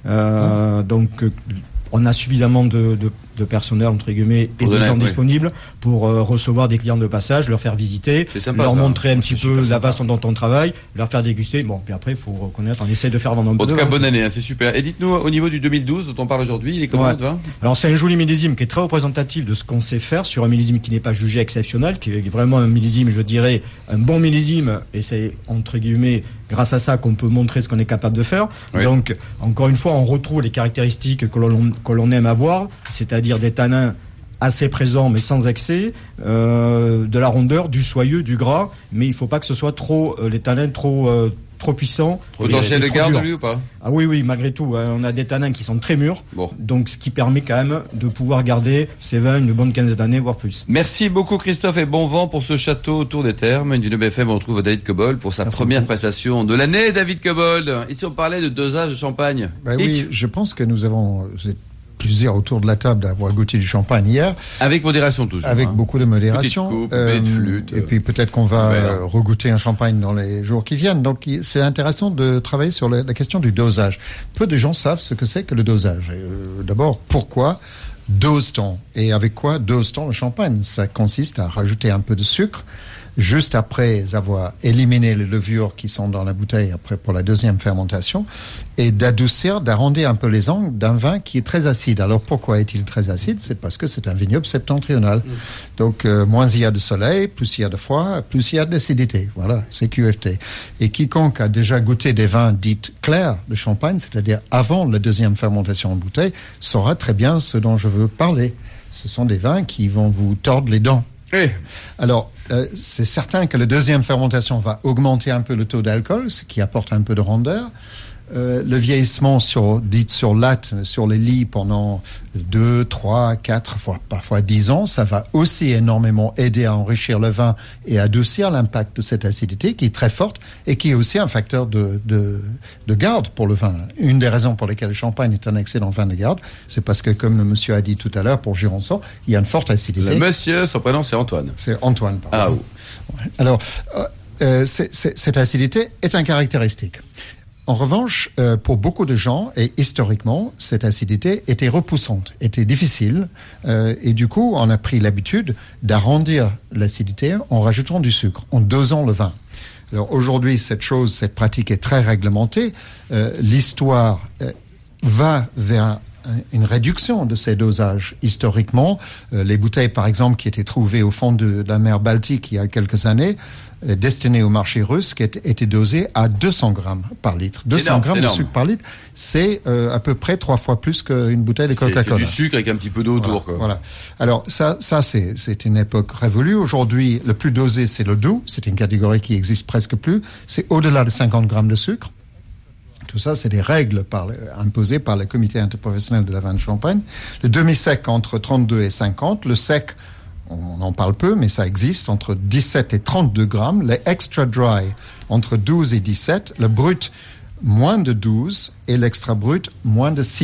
Euh, donc, euh, on a suffisamment de, de, de personnel, entre guillemets, et Pour de donner, gens oui. disponibles pour euh, recevoir des clients de passage, leur faire visiter, C'est sympa, leur ça. montrer un C'est petit super peu la sympa. façon dont on travaille, leur faire déguster. Bon, puis après, il faut reconnaître, on essaie de faire vendre un peu En de tout cas, vin. bonne année, hein, c'est super. Et dites-nous, au niveau du deux mille douze, dont on parle aujourd'hui, il est comment Ouais. votre vin? Alors c'est un joli millésime qui est très représentatif de ce qu'on sait faire sur un millésime qui n'est pas jugé exceptionnel, qui est vraiment un millésime, je dirais, un bon millésime, et c'est entre guillemets grâce à ça qu'on peut montrer ce qu'on est capable de faire. Oui. Donc encore une fois, on retrouve les caractéristiques que l'on que l'on aime avoir, c'est-à-dire des tanins assez présents mais sans excès, euh, de la rondeur, du soyeux, du gras, mais il faut pas que ce soit trop euh, les tanins trop euh, trop puissants. Potentiel et- et de trop garde, durs. lui, ou pas? Ah oui, oui, malgré tout, hein, on a des tanins qui sont très mûrs, Bon. donc ce qui permet quand même de pouvoir garder ces vins une bonne quinzaine d'années, voire plus. Merci beaucoup Christophe et bon vent pour ce château autour des Thermes. Invino B F M, on retrouve David Cobold pour sa Merci première beaucoup. prestation de l'année. David Cobold, ici on parlait de dosage de champagne. Bah Et oui, je pense que nous avons vous êtes plusieurs autour de la table d'avoir goûté du champagne hier, avec modération toujours. avec hein. beaucoup de modération. Petite coupe, petite flûte, et puis peut-être qu'on va verre. euh, regoûter un champagne dans les jours qui viennent. Donc il- c'est intéressant de travailler sur la, la question du dosage. Peu de gens savent ce que c'est que le dosage. Euh, D'abord, pourquoi dose-t-on? Et avec quoi dose-t-on le champagne? Ça consiste à rajouter un peu de sucre juste après avoir éliminé les levures qui sont dans la bouteille après pour la deuxième fermentation, et d'adoucir, d'arrondir un peu les angles d'un vin qui est très acide. Alors pourquoi est-il très acide? C'est parce que c'est un vignoble septentrional. Donc euh, moins il y a de soleil, plus il y a de froid, plus il y a d'acidité. Voilà, c'est Q F T. Et quiconque a déjà goûté des vins dits clairs de champagne, c'est-à-dire avant la deuxième fermentation en bouteille, saura très bien ce dont je veux parler. Ce sont des vins qui vont vous tordre les dents. Oui. Alors, euh, c'est certain que la deuxième fermentation va augmenter un peu le taux d'alcool, ce qui apporte un peu de rondeur. Euh, le vieillissement sur, dit sur latte, sur les lits pendant deux, trois, quatre, fois, parfois dix ans, ça va aussi énormément aider à enrichir le vin et adoucir l'impact de cette acidité qui est très forte et qui est aussi un facteur de, de, de garde pour le vin. Une des raisons pour lesquelles le champagne est un excellent vin de garde, c'est parce que, comme le monsieur a dit tout à l'heure pour Jurançon, il y a une forte acidité. Le monsieur, son prénom c'est Antoine. C'est Antoine, pardon. Ah oui. Alors, euh, euh, c'est- c'est- cette acidité est un caractéristique. En revanche, euh, pour beaucoup de gens, et historiquement, cette acidité était repoussante, était difficile, euh, et du coup, on a pris l'habitude d'arrondir l'acidité en rajoutant du sucre, en dosant le vin. Alors aujourd'hui, cette chose, cette pratique est très réglementée. Euh, L'histoire euh, va vers une réduction de ces dosages. Historiquement, euh, les bouteilles, par exemple, qui étaient trouvées au fond de la mer Baltique il y a quelques années, euh, destinées au marché russe, qui étaient, étaient dosées à deux cents grammes par litre. deux cents énorme, grammes c'est de énorme. sucre par litre, c'est euh, à peu près trois fois plus qu'une bouteille de C'est c'est Coca-Cola. du sucre avec un petit peu d'eau autour. Quoi. Voilà. Alors ça, ça c'est c'est une époque révolue. Aujourd'hui, le plus dosé, c'est le doux. C'est une catégorie qui existe presque plus. C'est au-delà de cinquante grammes de sucre. Tout ça, c'est des règles par, imposées par le comité interprofessionnel de la vin de Champagne. Le demi-sec entre trente-deux et cinquante. Le sec, on en parle peu, mais ça existe, entre dix-sept et trente-deux grammes. Les extra dry, entre douze et dix-sept. Le brut, moins de douze. Et l'extra brut, moins de six.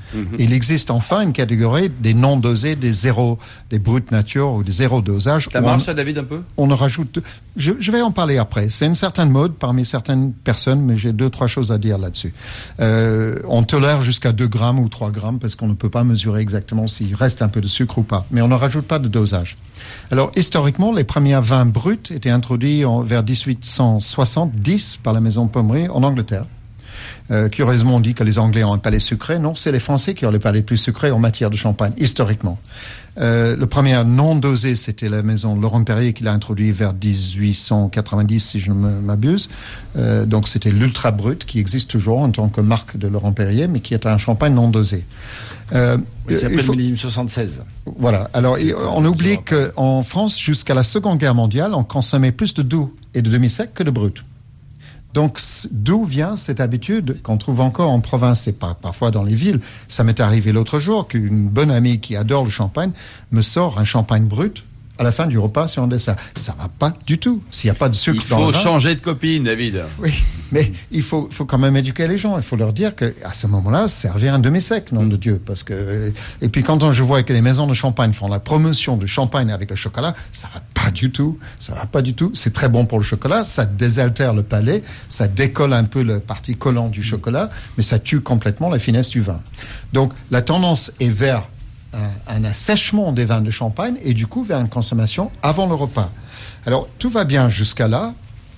Mm-hmm. Il existe enfin une catégorie des non dosés, des zéro, des bruts nature ou des zéro dosage. Ça marche, ça, David, un peu? On en rajoute. Je, je vais en parler après. C'est une certaine mode parmi certaines personnes, mais j'ai deux, trois choses à dire là-dessus. Euh, on tolère jusqu'à deux grammes ou trois grammes parce qu'on ne peut pas mesurer exactement s'il reste un peu de sucre ou pas. Mais on ne rajoute pas de dosage. Alors, historiquement, les premiers vins bruts étaient introduits en, vers dix-huit cent soixante-dix par la maison Pommery en Angleterre. Euh, curieusement, on dit que les Anglais ont un palais sucré. Non, c'est les Français qui ont le palais plus sucré en matière de champagne, historiquement. Euh, le premier non dosé, c'était la maison Laurent Perrier qui l'a introduit vers dix-huit cent quatre-vingt-dix, si je ne m'abuse. Euh, donc, c'était l'Ultra Brut, qui existe toujours en tant que marque de Laurent Perrier, mais qui est un champagne non dosé. Euh, oui, c'est appelé faut... le millésime soixante-seize. Voilà. Alors, on oublie qu'en France, jusqu'à la Seconde Guerre mondiale, on consommait plus de doux et de demi-sec que de brut. Donc, d'où vient cette habitude qu'on trouve encore en province et pas parfois dans les villes? Ça m'est arrivé l'autre jour qu'une bonne amie qui adore le champagne me sort un champagne brut à la fin du repas sur un dessert. Ça va pas du tout. S'il n'y a pas de sucre dans le vin. Il faut changer de copine, David. Oui, mais il faut, faut quand même éduquer les gens. Il faut leur dire que à ce moment-là, servir un demi-sec, nom de Dieu, parce que. Et puis quand on, je vois que les maisons de champagne font la promotion de champagne avec le chocolat, ça va pas du tout. Ça va pas du tout. C'est très bon pour le chocolat. Ça désaltère le palais. Ça décolle un peu le parti collant du chocolat, mais ça tue complètement la finesse du vin. Donc la tendance est vers Un, un assèchement des vins de champagne et du coup vers une consommation avant le repas. Alors tout va bien jusqu'à là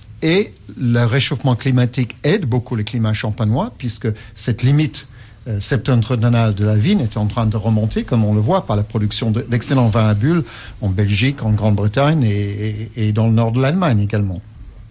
et le réchauffement climatique aide beaucoup le climat champenois puisque cette limite euh, septentrionale de la vigne est en train de remonter comme on le voit par la production de, d'excellents vins à bulles en Belgique, en Grande-Bretagne et, et, et dans le nord de l'Allemagne également.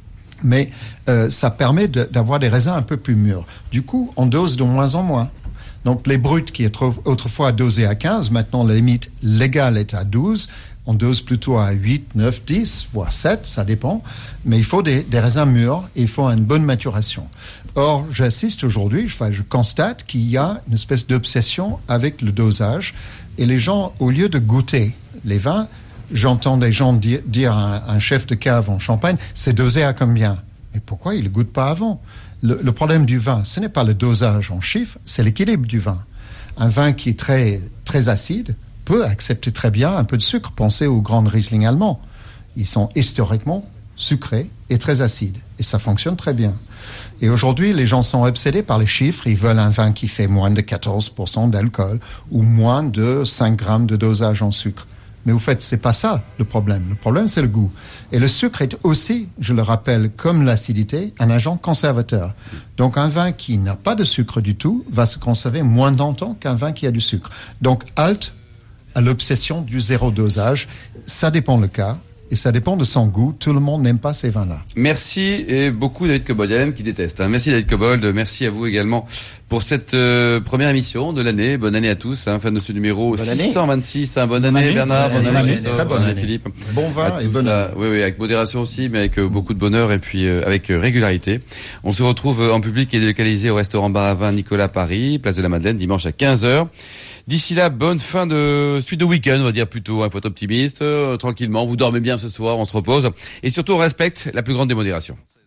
Mais euh, ça permet de, d'avoir des raisins un peu plus mûrs. Du coup, on dose de moins en moins. Donc, les bruts qui étaient autrefois dosés à quinze, maintenant, la limite légale est à douze. On dose plutôt à huit, neuf, dix, voire sept, ça dépend. Mais il faut des, des raisins mûrs et il faut une bonne maturation. Or, j'assiste aujourd'hui, enfin, je constate qu'il y a une espèce d'obsession avec le dosage. Et les gens, au lieu de goûter les vins, j'entends des gens dire, dire à un, un chef de cave en Champagne, c'est dosé à combien? Mais pourquoi il ne goûte pas avant? Le, le problème du vin, ce n'est pas le dosage en chiffres, c'est l'équilibre du vin. Un vin qui est très, très acide peut accepter très bien un peu de sucre. Pensez aux grands Riesling allemands. Ils sont historiquement sucrés et très acides. Et ça fonctionne très bien. Et aujourd'hui, les gens sont obsédés par les chiffres. Ils veulent un vin qui fait moins de quatorze pour cent d'alcool ou moins de cinq grammes de dosage en sucre. Mais au fait, c'est pas ça le problème. Le problème, c'est le goût. Et le sucre est aussi, je le rappelle, comme l'acidité, un agent conservateur. Donc, un vin qui n'a pas de sucre du tout va se conserver moins longtemps qu'un vin qui a du sucre. Donc, halte à l'obsession du zéro dosage. Ça dépend le cas. Et ça dépend de son goût. Tout le monde n'aime pas ces vins-là. Merci et beaucoup David Cobold. Il y en a même qui détestent. Hein. Merci David Cobold. Merci à vous également pour cette euh, première émission de l'année. Bonne année à tous. Hein, fin de ce numéro bonne six cent vingt-six. Hein. Bonne, bonne année, année Bernard. Bonne, bonne année, année, bonne année Philippe. Bon vin et bonne année. Oui, oui, avec modération aussi, mais avec euh, beaucoup de bonheur et puis euh, avec euh, régularité. On se retrouve euh, en public et délocalisé au restaurant Bar à Vin Nicolas Paris, place de la Madeleine, dimanche à quinze heures. D'ici là, bonne fin de suite de week-end, on va dire plutôt. Il hein, faut être optimiste, euh, tranquillement. Vous dormez bien ce soir, on se repose. Et surtout, on respecte la plus grande démodération.